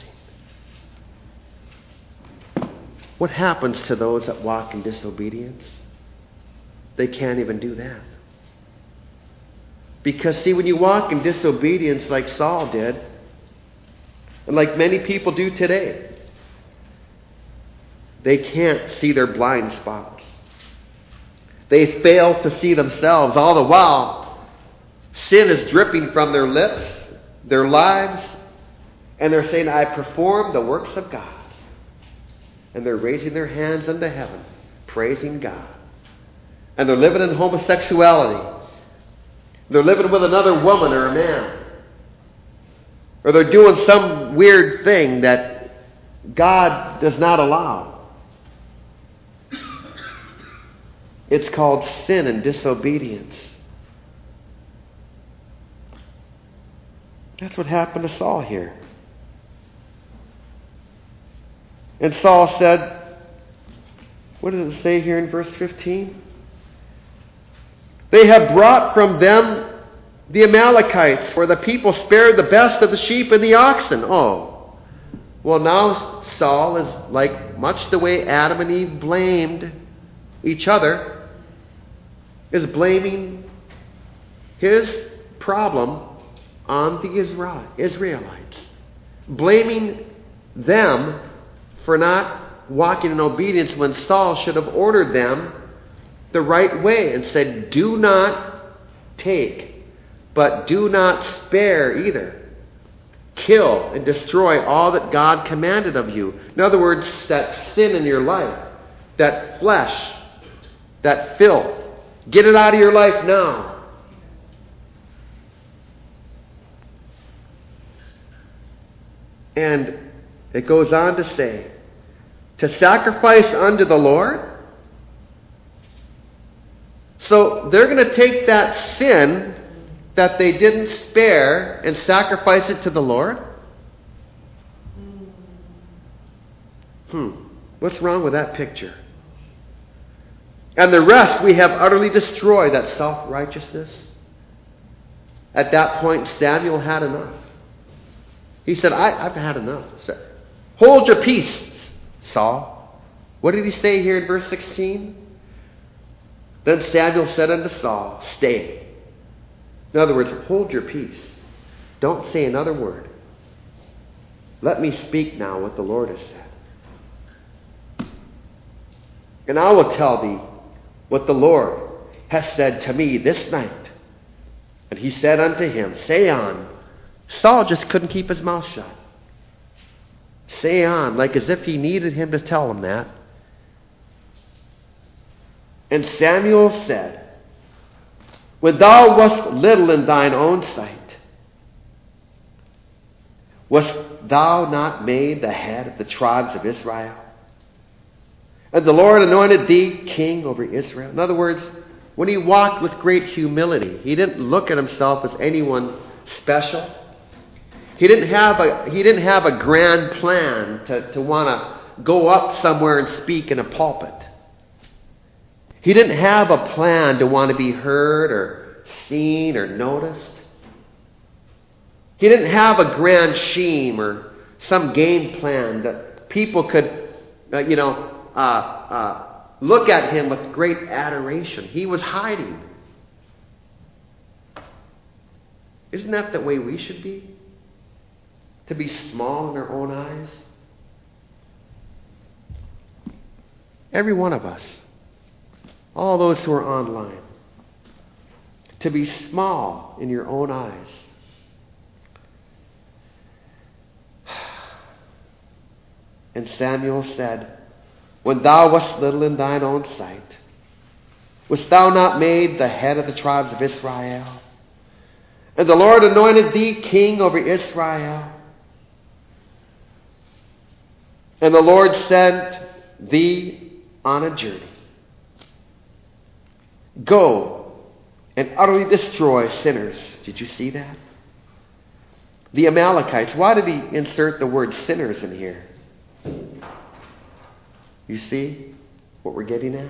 What happens to those that walk in disobedience? They can't even do that. Because, see, when you walk in disobedience like Saul did, and like many people do today, they can't see their blind spots. They fail to see themselves. All the while, sin is dripping from their lips, their lives, and they're saying, I perform the works of God. And they're raising their hands unto heaven, praising God. And they're living in homosexuality. They're living with another woman or a man. Or they're doing some weird thing that God does not allow. It's called sin and disobedience. That's what happened to Saul here. And Saul said, what does it say here in verse 15? They have brought from them the Amalekites, for the people spared the best of the sheep and the oxen. Oh, well now Saul is like much the way Adam and Eve blamed each other, is blaming his problem on the Israelites. Blaming them for not walking in obedience when Saul should have ordered them the right way and said, do not take, but do not spare either. Kill and destroy all that God commanded of you. In other words, that sin in your life, that flesh, that filth, get it out of your life now. And it goes on to say, to sacrifice unto the Lord. So they're going to take that sin that they didn't spare and sacrifice it to the Lord? What's wrong with that picture? And the rest we have utterly destroyed, that self-righteousness. At that point, Samuel had enough. He said, I've had enough. Said, hold your peace, Saul. What did he say here in verse 16? Then Samuel said unto Saul, stay. In other words, hold your peace. Don't say another word. Let me speak now what the Lord has said. And I will tell thee what the Lord has said to me this night. And he said unto him, say on. Saul just couldn't keep his mouth shut. Say on, like as if he needed him to tell him that. And Samuel said, when thou wast little in thine own sight, wast thou not made the head of the tribes of Israel? And the Lord anointed thee king over Israel. In other words, when he walked with great humility, he didn't look at himself as anyone special. He didn't have a grand plan to want to go up somewhere and speak in a pulpit. He didn't have a plan to want to be heard or seen or noticed. He didn't have a grand scheme or some game plan that people could, look at him with great adoration. He was hiding. Isn't that the way we should be? To be small in our own eyes? Every one of us. All those who are online. To be small in your own eyes. And Samuel said, when thou wast little in thine own sight, wast thou not made the head of the tribes of Israel? And the Lord anointed thee king over Israel. And the Lord sent thee on a journey. Go and utterly destroy sinners. Did you see that? The Amalekites. Why did he insert the word sinners in here? You see what we're getting at?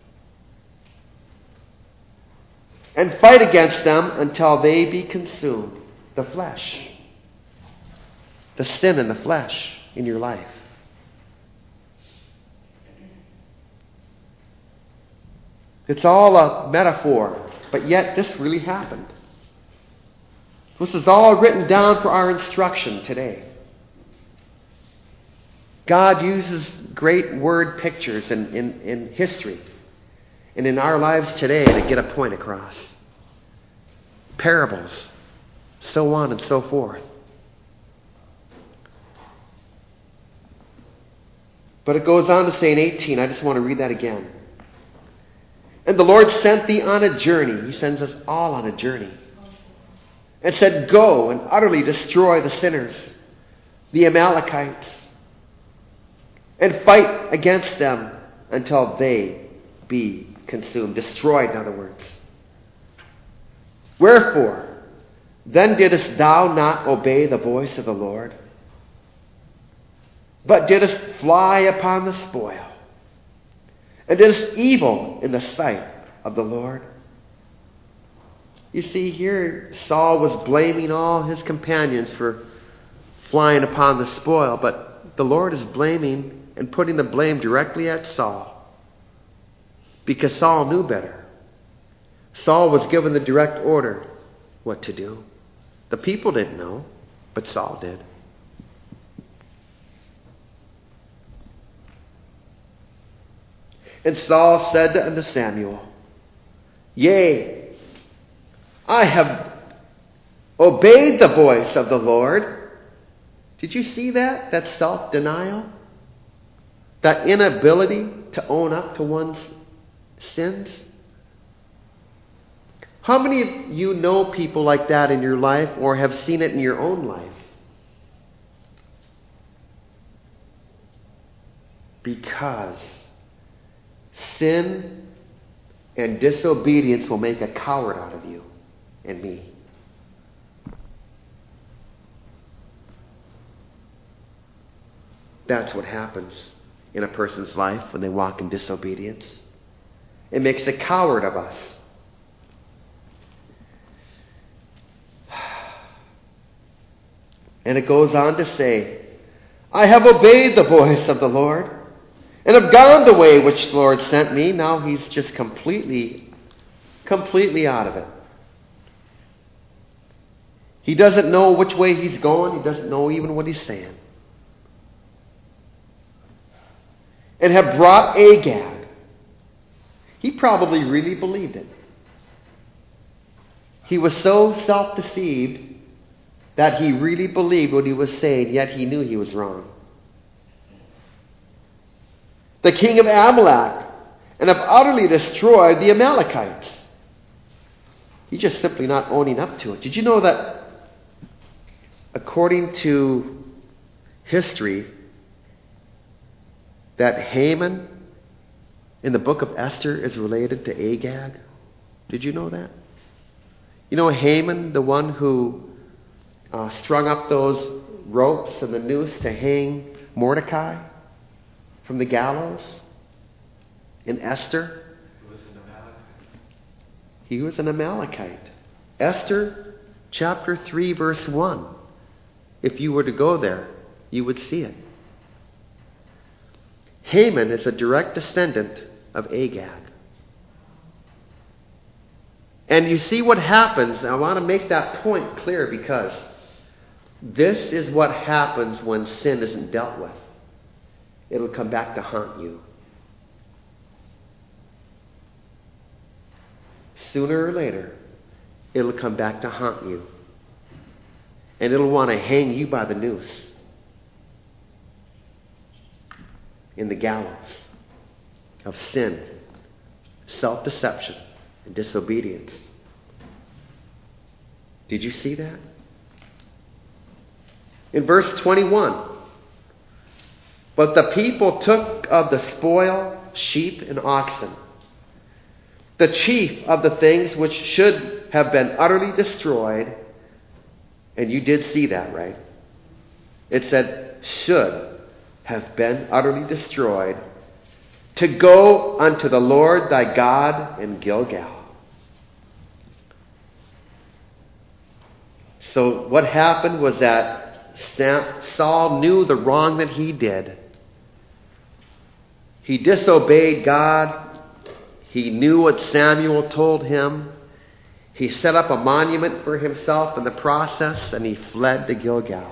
And fight against them until they be consumed. The flesh. The sin in the flesh in your life. It's all a metaphor, but yet this really happened. This is all written down for our instruction today. God uses great word pictures in history and in our lives today to get a point across. Parables, so on and so forth. But it goes on to say in 18, I just want to read that again. And the Lord sent thee on a journey. He sends us all on a journey. And said, go and utterly destroy the sinners, the Amalekites, and fight against them until they be consumed. Destroyed, in other words. Wherefore, then didst thou not obey the voice of the Lord, but didst fly upon the spoil, and didst evil in the sight of the Lord? You see, here Saul was blaming all his companions for flying upon the spoil, but the Lord is blaming and putting the blame directly at Saul, because Saul knew better. Saul was given the direct order what to do. The people didn't know, but Saul did. And Saul said unto Samuel, Yea, I have obeyed the voice of the Lord. Did you see that? That self-denial? That inability to own up to one's sins? How many of you know people like that in your life or have seen it in your own life? Because sin and disobedience will make a coward out of you and me. That's what happens in a person's life when they walk in disobedience. It makes a coward of us. And it goes on to say, I have obeyed the voice of the Lord, and have gone the way which the Lord sent me. Now he's just completely out of it. He doesn't know which way he's going. He doesn't know even what he's saying. And have brought Agag. He probably really believed it. He was so self-deceived that he really believed what he was saying, yet he knew he was wrong. The king of Amalek, and have utterly destroyed the Amalekites. He's just simply not owning up to it. Did you know that according to history, that Haman in the book of Esther is related to Agag? Did you know that? You know Haman, the one who strung up those ropes and the noose to hang Mordecai from the gallows in Esther? He was an Amalekite. Esther chapter 3 verse 1. If you were to go there, you would see it. Haman is a direct descendant of Agag. And you see what happens. I want to make that point clear because this is what happens when sin isn't dealt with. It'll come back to haunt you. Sooner or later, it'll come back to haunt you. And it'll want to hang you by the noose in the gallows of sin, self-deception, and disobedience. Did you see that? In verse 21, but the people took of the spoil sheep and oxen, the chief of the things which should have been utterly destroyed. And you did see that, right? It said, should have been utterly destroyed, to go unto the Lord thy God in Gilgal. So what happened was that Saul knew the wrong that he did. He disobeyed God. He knew what Samuel told him. He set up a monument for himself in the process, and he fled to Gilgal.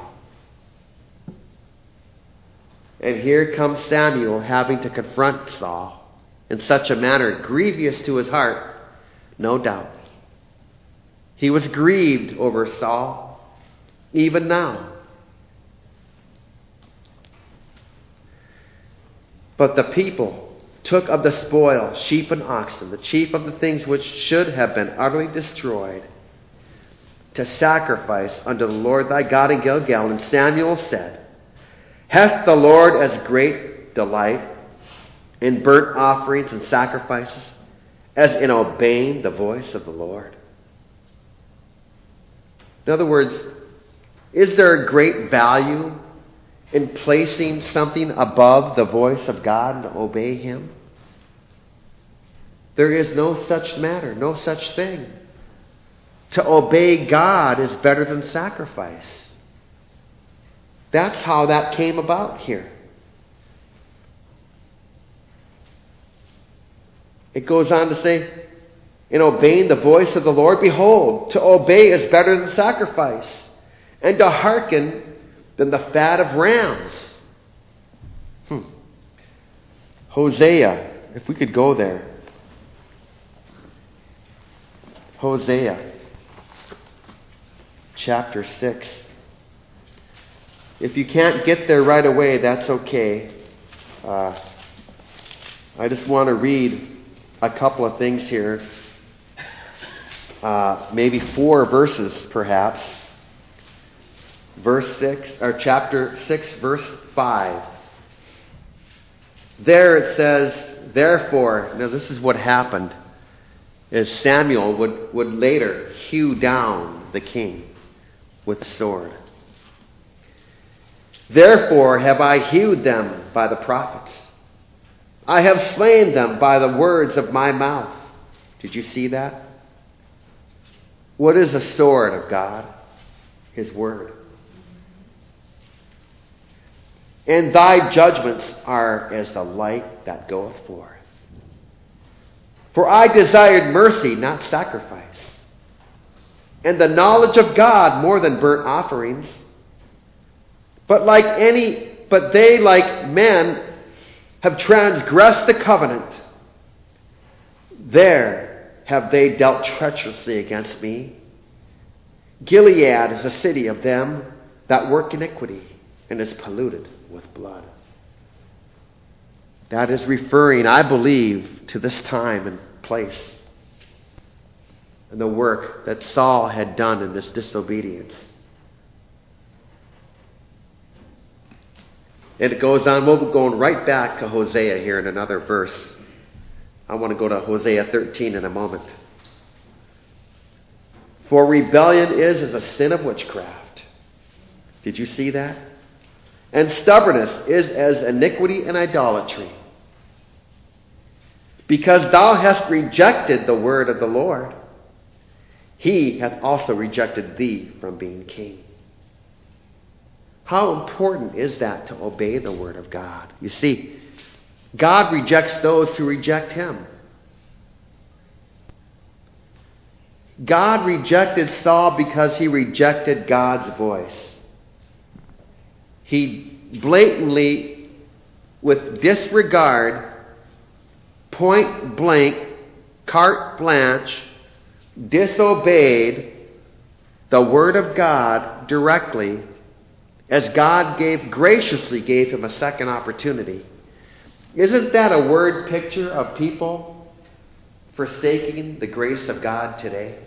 And here comes Samuel having to confront Saul in such a manner grievous to his heart, no doubt. He was grieved over Saul, even now. But the people took of the spoil sheep and oxen, the chief of the things which should have been utterly destroyed, to sacrifice unto the Lord thy God in Gilgal. And Samuel said, hath the Lord as great delight in burnt offerings and sacrifices as in obeying the voice of the Lord? In other words, is there a great value in placing something above the voice of God and to obey Him? There is no such matter, no such thing. To obey God is better than sacrifice. That's how that came about here. It goes on to say, in obeying the voice of the Lord, behold, to obey is better than sacrifice, and to hearken than the fat of rams. Hosea If we could go there. Hosea, chapter 6. If you can't get there right away, that's okay. I just want to read a couple of things here. Maybe 4 verses, perhaps. Verse 6, or chapter 6, verse 5. There it says, therefore, now this is what happened, as Samuel would later hew down the king with the sword. Therefore have I hewed them by the prophets. I have slain them by the words of my mouth. Did you see that? What is the sword of God? His word. And thy judgments are as the light that goeth forth. For I desired mercy, not sacrifice, and the knowledge of God more than burnt offerings. But they like men have transgressed the covenant. There have they dealt treacherously against me. Gilead is a city of them that work iniquity, and is polluted with blood. That is referring, I believe, to this time and place and the work that Saul had done in this disobedience. And it goes on. We'll be going right back to Hosea here in another verse. I want to go to Hosea 13 in a moment. For rebellion is as a sin of witchcraft. Did you see that? And stubbornness is as iniquity and idolatry. Because thou hast rejected the word of the Lord, he hath also rejected thee from being king. How important is that to obey the word of God? You see, God rejects those who reject him. God rejected Saul because he rejected God's voice. He blatantly, with disregard, point blank, carte blanche, disobeyed the word of God directly, as God graciously gave him a second opportunity. Isn't that a word picture of people forsaking the grace of God today?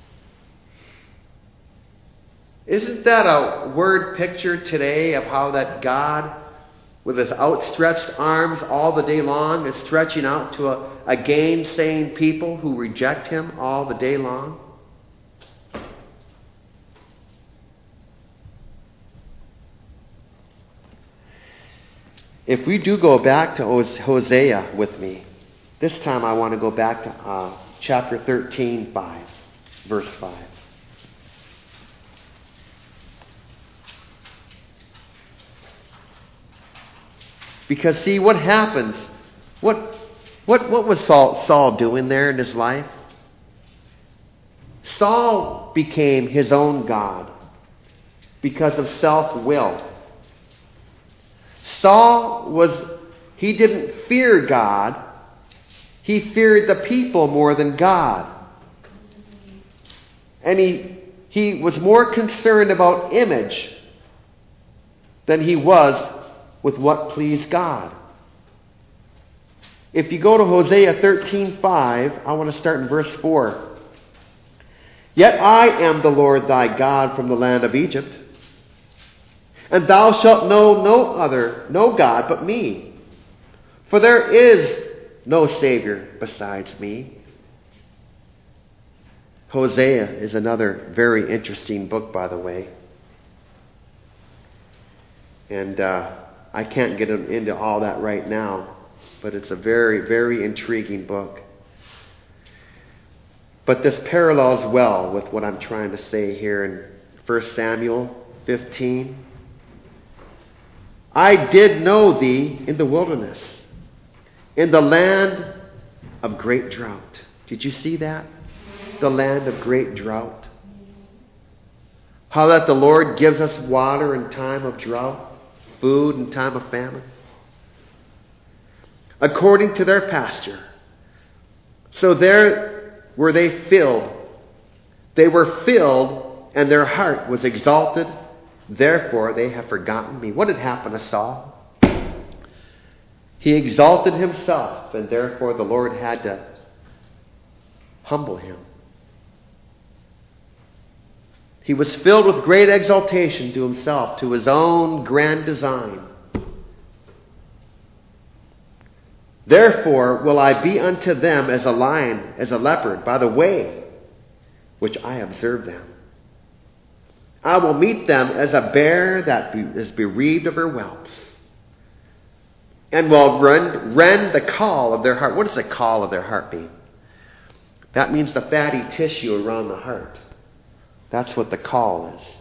Isn't that a word picture today of how that God, with his outstretched arms all the day long, is stretching out to a gainsaying people who reject him all the day long? If we do go back to Hosea with me, this time I want to go back to chapter 13, verse 5. Because see, what happens? What was Saul doing there in his life? Saul became his own God because of self-will. He didn't fear God. He feared the people more than God. And he was more concerned about image than he was with what pleased God. If you go to Hosea 13:5, I want to start in verse 4. Yet I am the Lord thy God from the land of Egypt, and thou shalt know no God but me. For there is no Savior besides me. Hosea is another very interesting book, by the way. And I can't get into all that right now, but it's a very, very intriguing book. But this parallels well with what I'm trying to say here in 1 Samuel 15. I did know thee in the wilderness, in the land of great drought. Did you see that? The land of great drought. How that the Lord gives us water in time of drought, food in time of famine. according to their pasture. So there were they filled. They were filled, and their heart was exalted. Therefore they have forgotten me. What had happened to Saul? He exalted himself, and therefore the Lord had to humble him. He was filled with great exaltation to himself, to his own grand design. Therefore will I be unto them as a lion, as a leopard, by the way which I observe them. I will meet them as a bear that is bereaved of her whelps, and will rend the caul of their heart. What does the caul of their heart mean? That means the fatty tissue around the heart. That's what the caul is.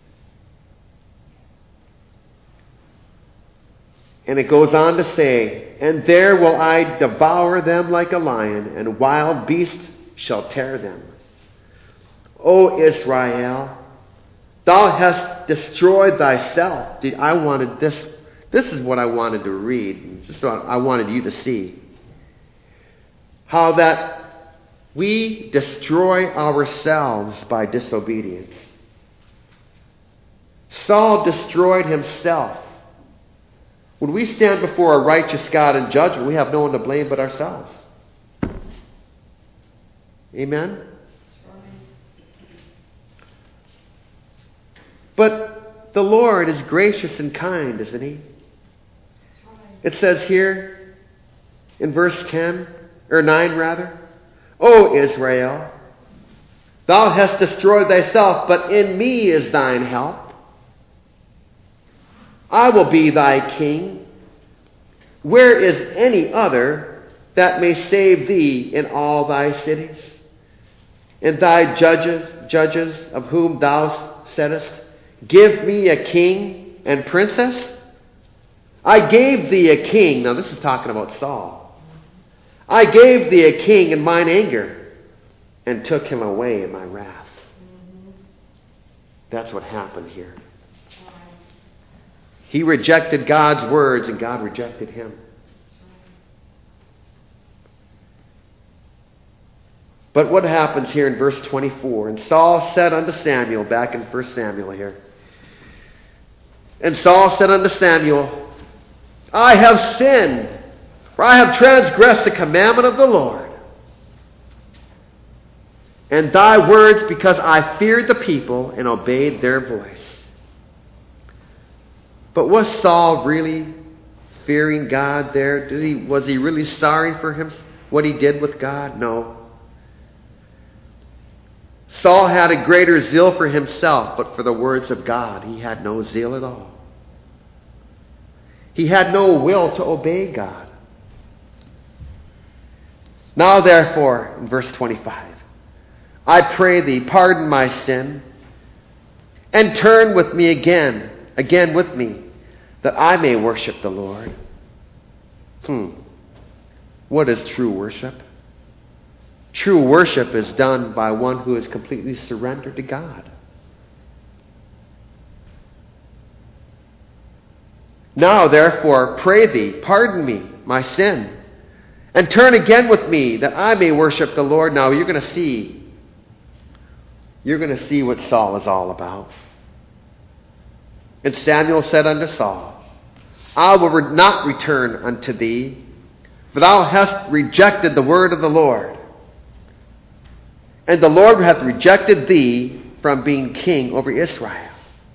And it goes on to say, and there will I devour them like a lion, and wild beasts shall tear them. O Israel, thou hast destroyed thyself. I wanted this. This is what I wanted to read. This is what I wanted you to see. How that we destroy ourselves by disobedience. Saul destroyed himself. When we stand before a righteous God in judgment, we have no one to blame but ourselves. Amen? But the Lord is gracious and kind, isn't He? It says here in verse 10, or 9 rather, O Israel, thou hast destroyed thyself, but in me is thine help. I will be thy king. Where is any other that may save thee in all thy cities? And thy judges of whom thou saidst, give me a king and princess? I gave thee a king. Now this is talking about Saul. I gave thee a king in mine anger, and took him away in my wrath. That's what happened here. He rejected God's words, and God rejected him. But what happens here in verse 24? And Saul said unto Samuel, back in 1 Samuel here. And Saul said unto Samuel, I have sinned, for I have transgressed the commandment of the Lord, and thy words, because I feared the people and obeyed their voice. But was Saul really fearing God there? Was he really sorry for him, what he did with God? No. Saul had a greater zeal for himself, but for the words of God, he had no zeal at all. He had no will to obey God. Now therefore, in verse 25, I pray thee, pardon my sin, and turn with me again with me, that I may worship the Lord. What is true worship? True worship is done by one who is completely surrendered to God. Now, therefore, pray thee, pardon me my sin, and turn again with me, that I may worship the Lord. Now, you're going to see what Saul is all about. And Samuel said unto Saul, I will not return unto thee, for thou hast rejected the word of the Lord. And the Lord hath rejected thee from being king over Israel.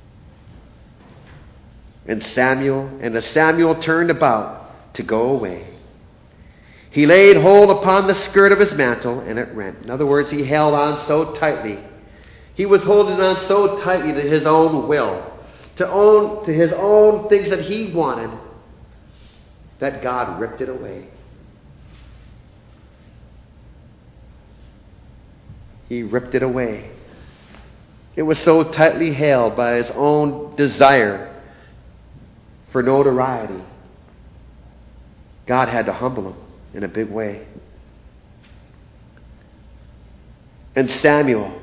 And as Samuel turned about to go away, he laid hold upon the skirt of his mantle, and it rent. In other words, he held on so tightly. He was holding on so tightly to his own will, to his own things that he wanted, that God ripped it away. He ripped it away. It was so tightly held by his own desire for notoriety. God had to humble him in a big way. And Samuel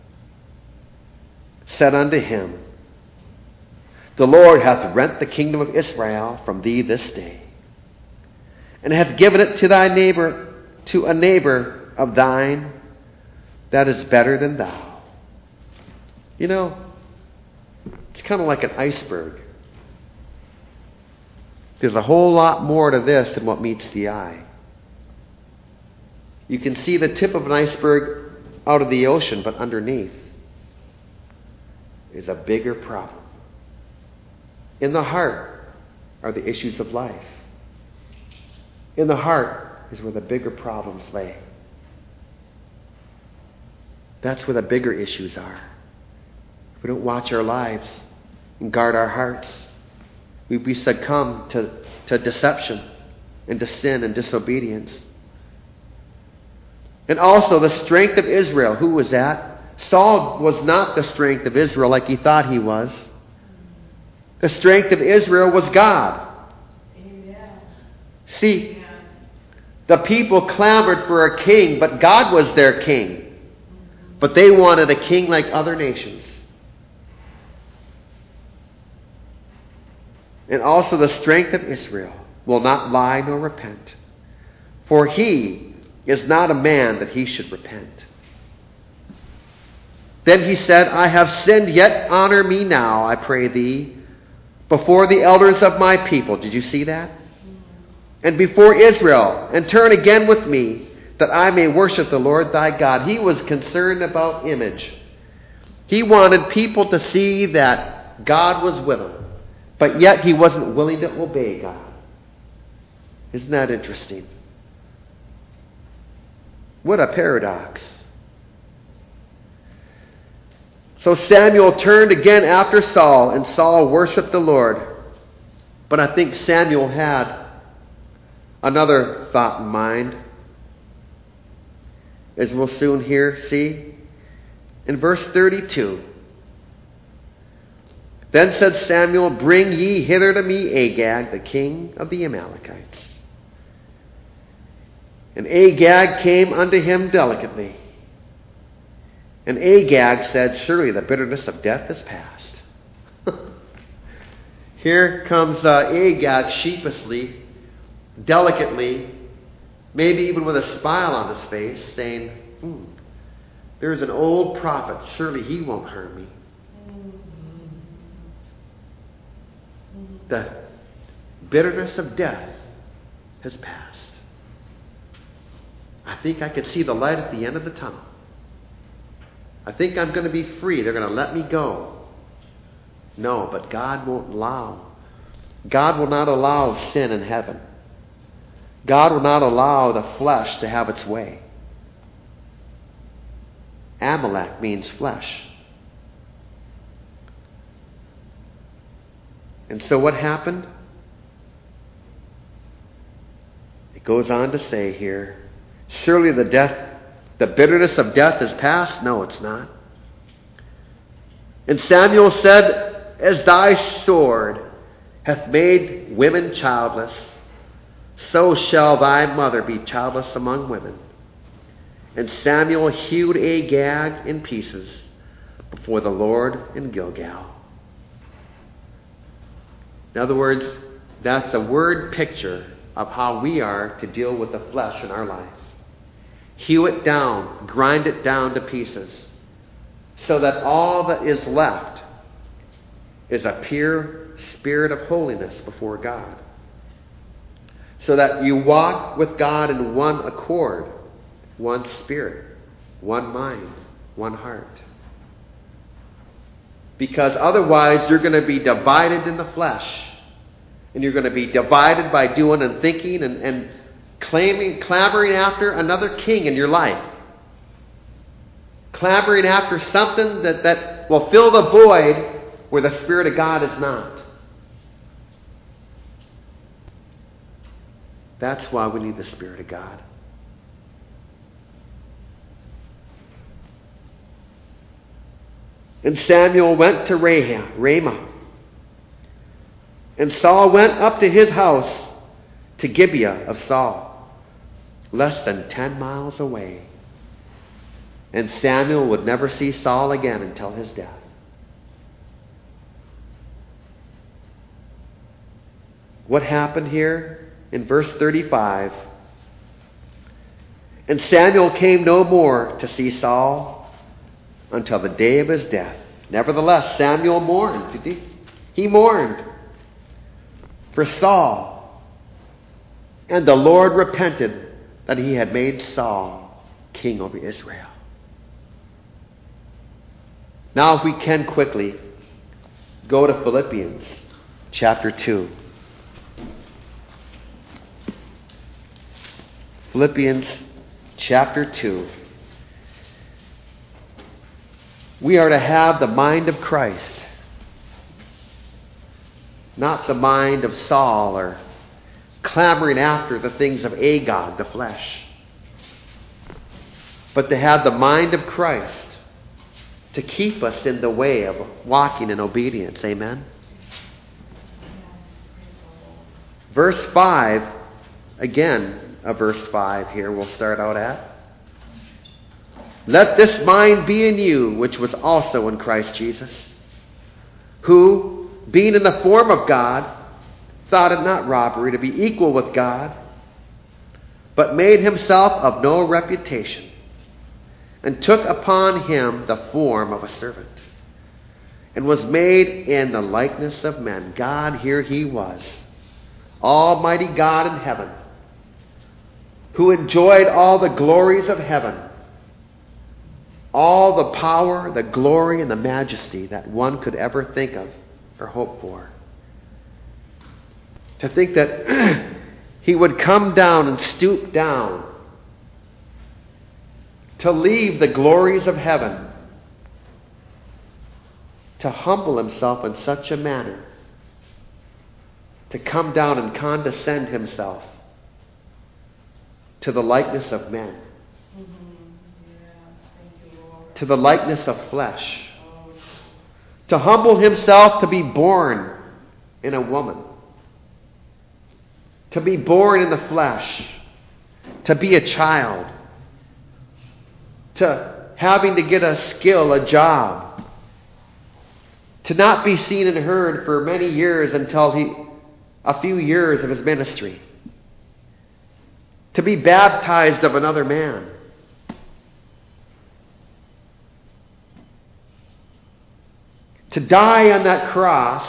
said unto him, the Lord hath rent the kingdom of Israel from thee this day. and have given it to thy neighbor, to a neighbor of thine that is better than thou. You know, it's kind of like an iceberg. There's a whole lot more to this than what meets the eye. You can see the tip of an iceberg out of the ocean, but underneath is a bigger problem. In the heart are the issues of life. In the heart is where the bigger problems lay. That's where the bigger issues are. If we don't watch our lives and guard our hearts, we succumb to deception and to sin and disobedience. And also the strength of Israel. Who was that? Saul was not the strength of Israel like he thought he was. The strength of Israel was God. Amen. See, the people clamored for a king, but God was their king. But they wanted a king like other nations. And also the strength of Israel will not lie nor repent. For he is not a man that he should repent. Then he said, I have sinned, yet honor me now, I pray thee, before the elders of my people. Did you see that? And before Israel, and turn again with me, that I may worship the Lord thy God. He was concerned about image. He wanted people to see that God was with him, but yet he wasn't willing to obey God. Isn't that interesting? What a paradox. So Samuel turned again after Saul, and Saul worshiped the Lord. But I think Samuel had another thought in mind, as we'll soon see. In verse 32, then said Samuel, bring ye hither to me Agag, the king of the Amalekites. And Agag came unto him delicately. And Agag said, surely the bitterness of death is past. Here comes Agag sheepishly, delicately, maybe even with a smile on his face, saying, there's an old prophet. Surely he won't harm me. The bitterness of death has passed. I think I can see the light at the end of the tunnel. I think I'm going to be free. They're going to let me go. No, but God won't allow. God will not allow sin in heaven. God will not allow the flesh to have its way. Amalek means flesh. And so what happened? It goes on to say here, surely the bitterness of death is past? No, it's not. And Samuel said, as thy sword hath made women childless, so shall thy mother be childless among women. And Samuel hewed Agag in pieces before the Lord in Gilgal. In other words, that's a word picture of how we are to deal with the flesh in our life. Hew it down, grind it down to pieces, so that all that is left is a pure spirit of holiness before God. So that you walk with God in one accord, one spirit, one mind, one heart. Because otherwise you're going to be divided in the flesh. And you're going to be divided by doing and thinking and clamoring after another king in your life. Clamoring after something that will fill the void where the Spirit of God is not. That's why we need the Spirit of God. And Samuel went to Ramah. And Saul went up to his house to Gibeah of Saul, less than 10 miles away. And Samuel would never see Saul again until his death. What happened here in verse 35. And Samuel came no more to see Saul until the day of his death. Nevertheless, Samuel mourned. Did he? He mourned for Saul. And the Lord repented that he had made Saul king over Israel. Now, if we can quickly go to Philippians chapter 2. Philippians chapter 2. We are to have the mind of Christ, not the mind of Saul or clamoring after the things of Agag, the flesh, but to have the mind of Christ to keep us in the way of walking in obedience. Amen? Verse 5, again, verse 5 here we'll start out at. Let this mind be in you, which was also in Christ Jesus, who, being in the form of God, thought it not robbery to be equal with God, but made himself of no reputation, and took upon him the form of a servant, and was made in the likeness of men. God, here he was, Almighty God in heaven, who enjoyed all the glories of heaven, all the power, the glory, and the majesty that one could ever think of or hope for. To think that he would come down and stoop down to leave the glories of heaven, to humble himself in such a manner, to come down and condescend himself to the likeness of men, to the likeness of flesh, to humble himself to be born in a woman, to be born in the flesh, to be a child, to having to get a skill, a job, to not be seen and heard for many years until a few years of his ministry, to be baptized of another man, to die on that cross,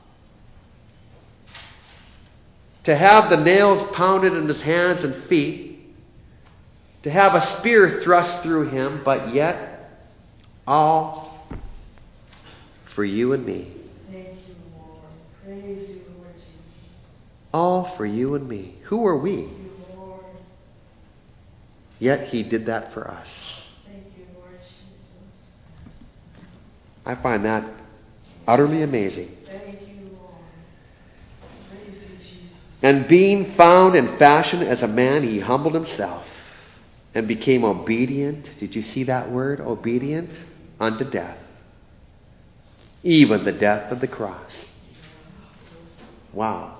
to have the nails pounded in his hands and feet, to have a spear thrust through him, but yet all for you and me. Thank you, Lord. Praise you, Lord Jesus. All for you and me. Who are we? Thank you, Lord. Yet he did that for us. Thank you, Lord Jesus. I find that utterly amazing. Thank you, Lord. Praise you, Jesus. And being found in fashion as a man, he humbled himself and became obedient. Did you see that word? Obedient unto death. Even the death of the cross. Wow.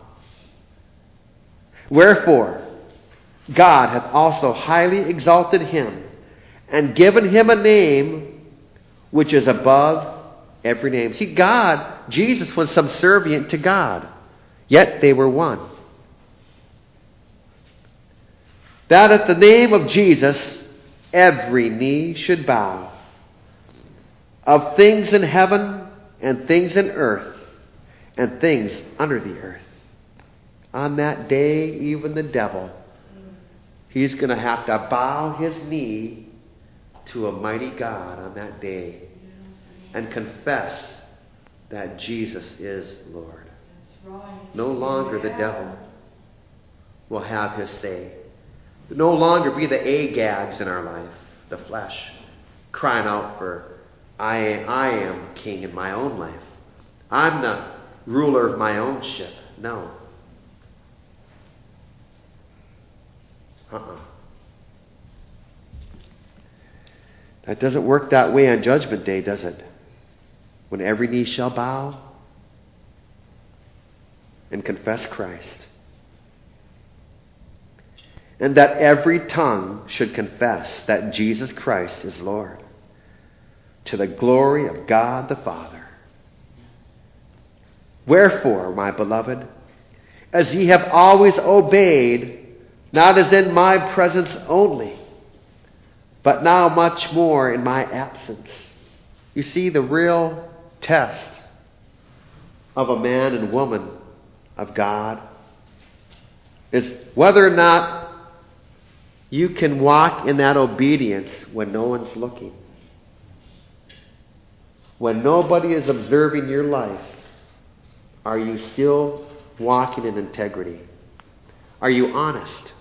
Wherefore, God hath also highly exalted him, and given him a name which is above every name. See, Jesus was subservient to God, yet they were one. That at the name of Jesus, every knee should bow, of things in heaven and things in earth and things under the earth. On that day, even the devil, he's going to have to bow his knee to a mighty God on that day and confess that Jesus is Lord. No longer the devil will have his say. No longer be the Agags in our life, the flesh, crying out for, I am king in my own life. I'm the ruler of my own ship. No. That doesn't work that way on Judgment Day, does it? When every knee shall bow and confess Christ. And that every tongue should confess that Jesus Christ is Lord, to the glory of God the Father. Wherefore, my beloved, as ye have always obeyed, not as in my presence only, but now much more in my absence. You see, the real test of a man and woman of God is whether or not you can walk in that obedience when no one's looking. When nobody is observing your life, are you still walking in integrity? Are you honest?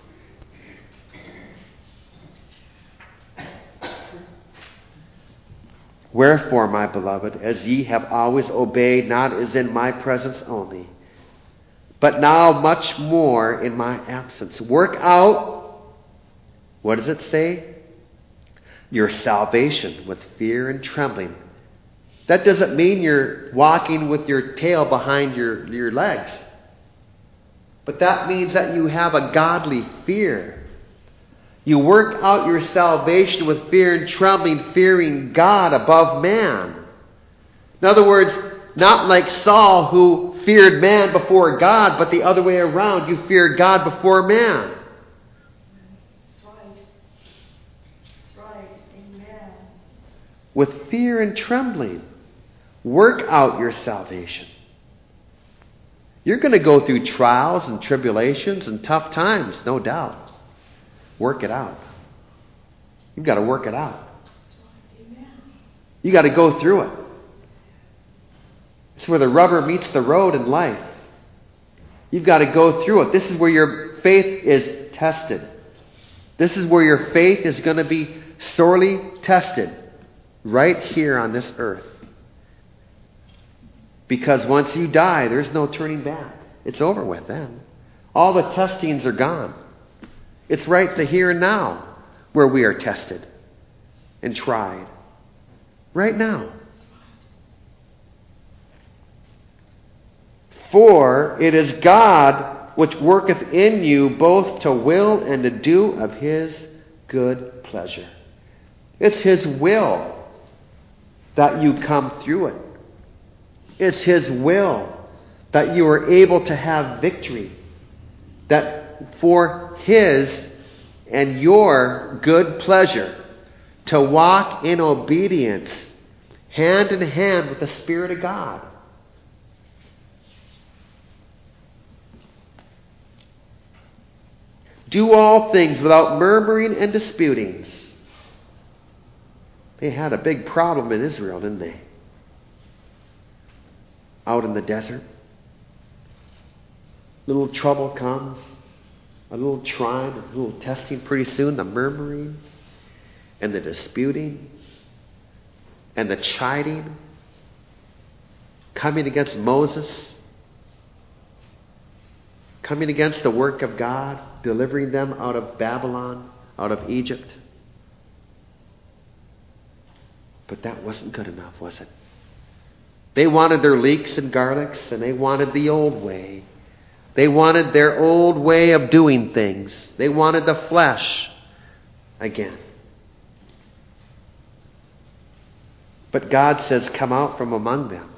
Wherefore, my beloved, as ye have always obeyed, not as in my presence only, but now much more in my absence. Work out, what does it say? Your salvation with fear and trembling. That doesn't mean you're walking with your tail behind your legs. But that means that you have a godly fear. You work out your salvation with fear and trembling, fearing God above man. In other words, not like Saul, who feared man before God, but the other way around. You fear God before man. That's right. That's right. Amen. With fear and trembling, work out your salvation. You're going to go through trials and tribulations and tough times, no doubt. Work it out. You've got to work it out. You've got to go through it. It's where the rubber meets the road in life. You've got to go through it. This is where your faith is tested. This is where your faith is going to be sorely tested. Right here on this earth. Because once you die, there's no turning back. It's over with then. All the testings are gone. It's right the here and now where we are tested and tried. Right now. For it is God which worketh in you both to will and to do of His good pleasure. It's His will that you come through it. It's His will that you are able to have victory. That for His and your good pleasure to walk in obedience hand in hand with the Spirit of God. Do all things without murmuring and disputings. They had a big problem in Israel, didn't they? Out in the desert. Little trouble comes. A little trying, a little testing. Pretty soon the murmuring and the disputing and the chiding. Coming against Moses. Coming against the work of God. Delivering them out of Babylon, out of Egypt. But that wasn't good enough, was it? They wanted their leeks and garlics, and they wanted the old way. They wanted their old way of doing things. They wanted the flesh again. But God says, come out from among them,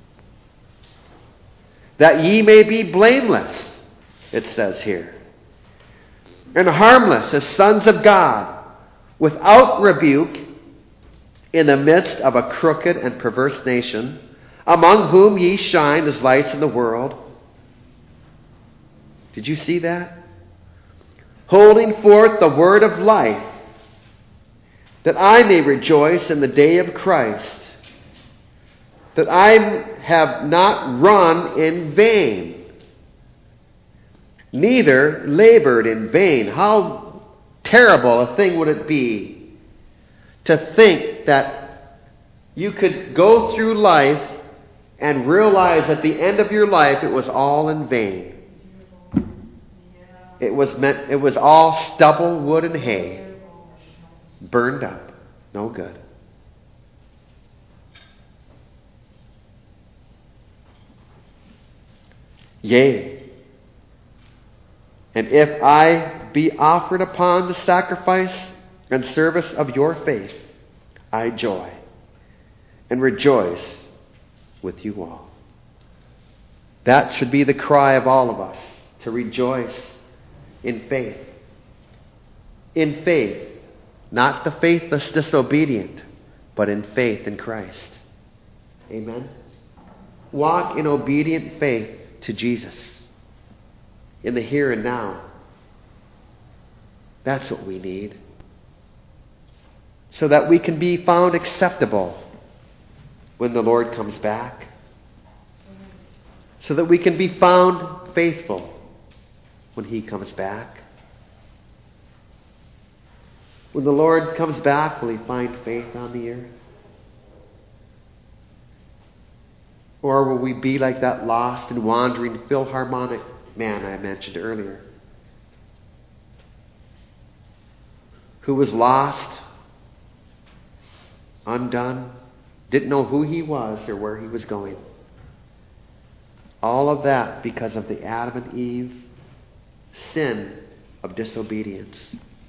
that ye may be blameless, it says here, and harmless as sons of God, without rebuke, in the midst of a crooked and perverse nation, among whom ye shine as lights in the world. Did you see that? Holding forth the word of life, that I may rejoice in the day of Christ, that I have not run in vain, neither labored in vain. How terrible a thing would it be to think that you could go through life and realize at the end of your life it was all in vain. It was all stubble, wood, and hay. Burned up. No good. Yea, and if I be offered upon the sacrifice and service of your faith, I joy and rejoice with you all. That should be the cry of all of us. to rejoice in faith. In faith, not the faithless disobedient, but in faith in Christ. Amen? Walk in obedient faith to Jesus in the here and now. That's what we need. So that we can be found acceptable when the Lord comes back. So that we can be found faithful when He comes back. When the Lord comes back, will He find faith on the earth? Or will we be like that lost and wandering Philharmonic man I mentioned earlier, who was lost, undone, didn't know who he was or where he was going? All of that because of the Adam and Eve sin of disobedience.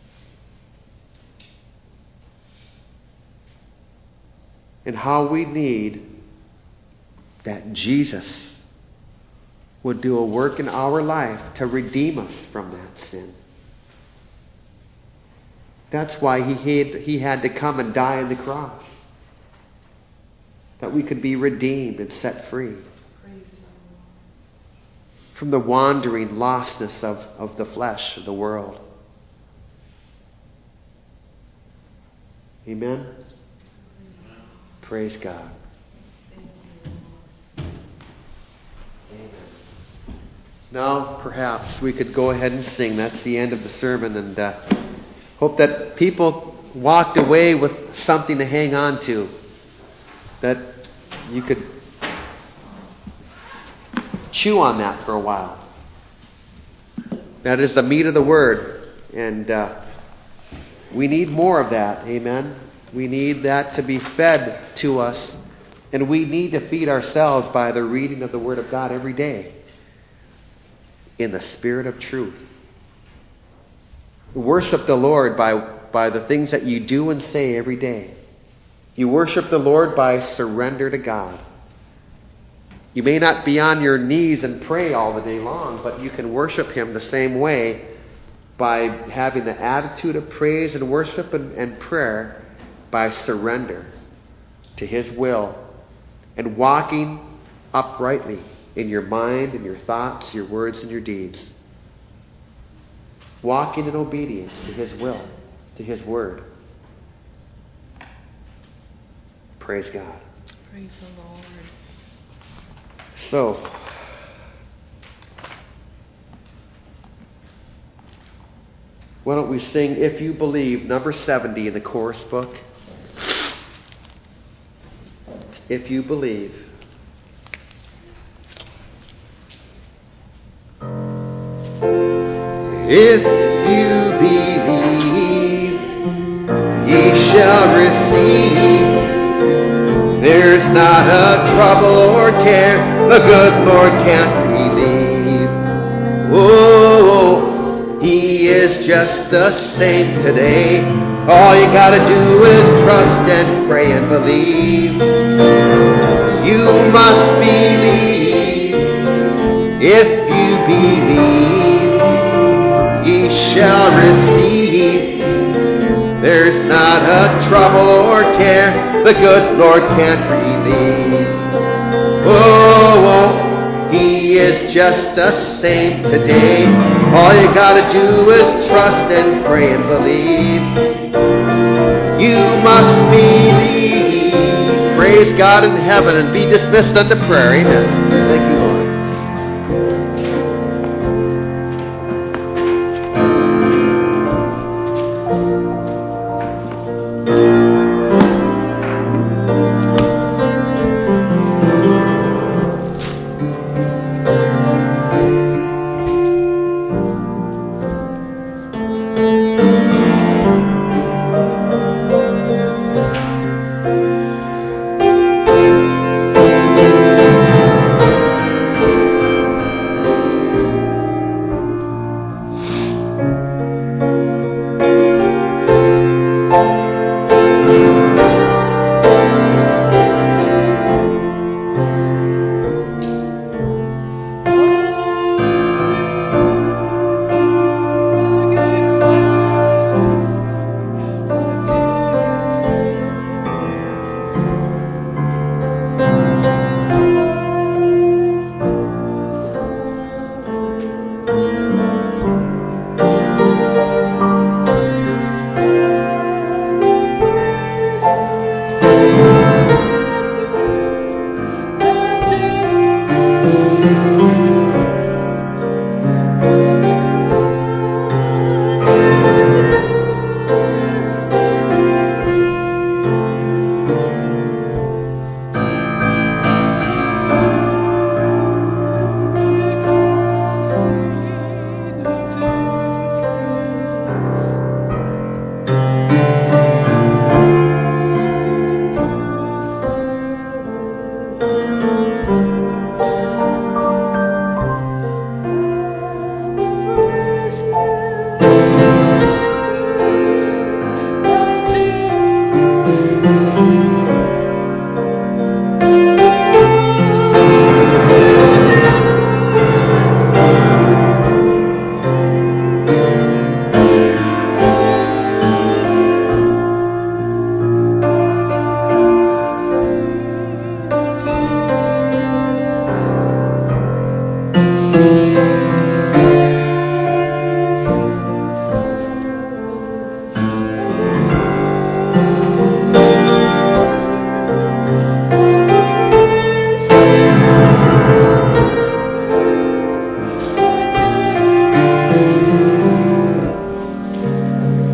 And how we need that Jesus would do a work in our life to redeem us from that sin. That's why He had to come and die on the cross, that we could be redeemed and set free from the wandering lostness of the flesh of the world. Amen? Praise God. Now, perhaps we could go ahead and sing. That's the end of the sermon, and hope that people walked away with something to hang on to, that you could chew on that for a while. That is the meat of the Word, and we need more of that. Amen. We need that to be fed to us, and we need to feed ourselves by the reading of the Word of God every day in the Spirit of truth. Worship the Lord by the things that you do and say every day. You worship the Lord by surrender to God. You may not be on your knees and pray all the day long, but you can worship Him the same way by having the attitude of praise and worship and prayer by surrender to His will and walking uprightly in your mind and your thoughts, your words and your deeds. Walking in obedience to His will, to His Word. Praise God. Praise the Lord. So, why don't we sing If You Believe, number 70 in the chorus book. If you believe. If you believe, ye shall receive. There's not a trouble or care the good Lord can't relieve. Oh, He is just the same today. All you gotta do is trust and pray and believe. You must believe. If you believe, ye shall receive. There's not a trouble or care the good Lord can't relieve. Oh, He is just the same today. All you gotta do is trust and pray and believe. You must believe. Praise God in heaven and be dismissed unto prayer. Amen. Thank you, Lord.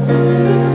Thank you.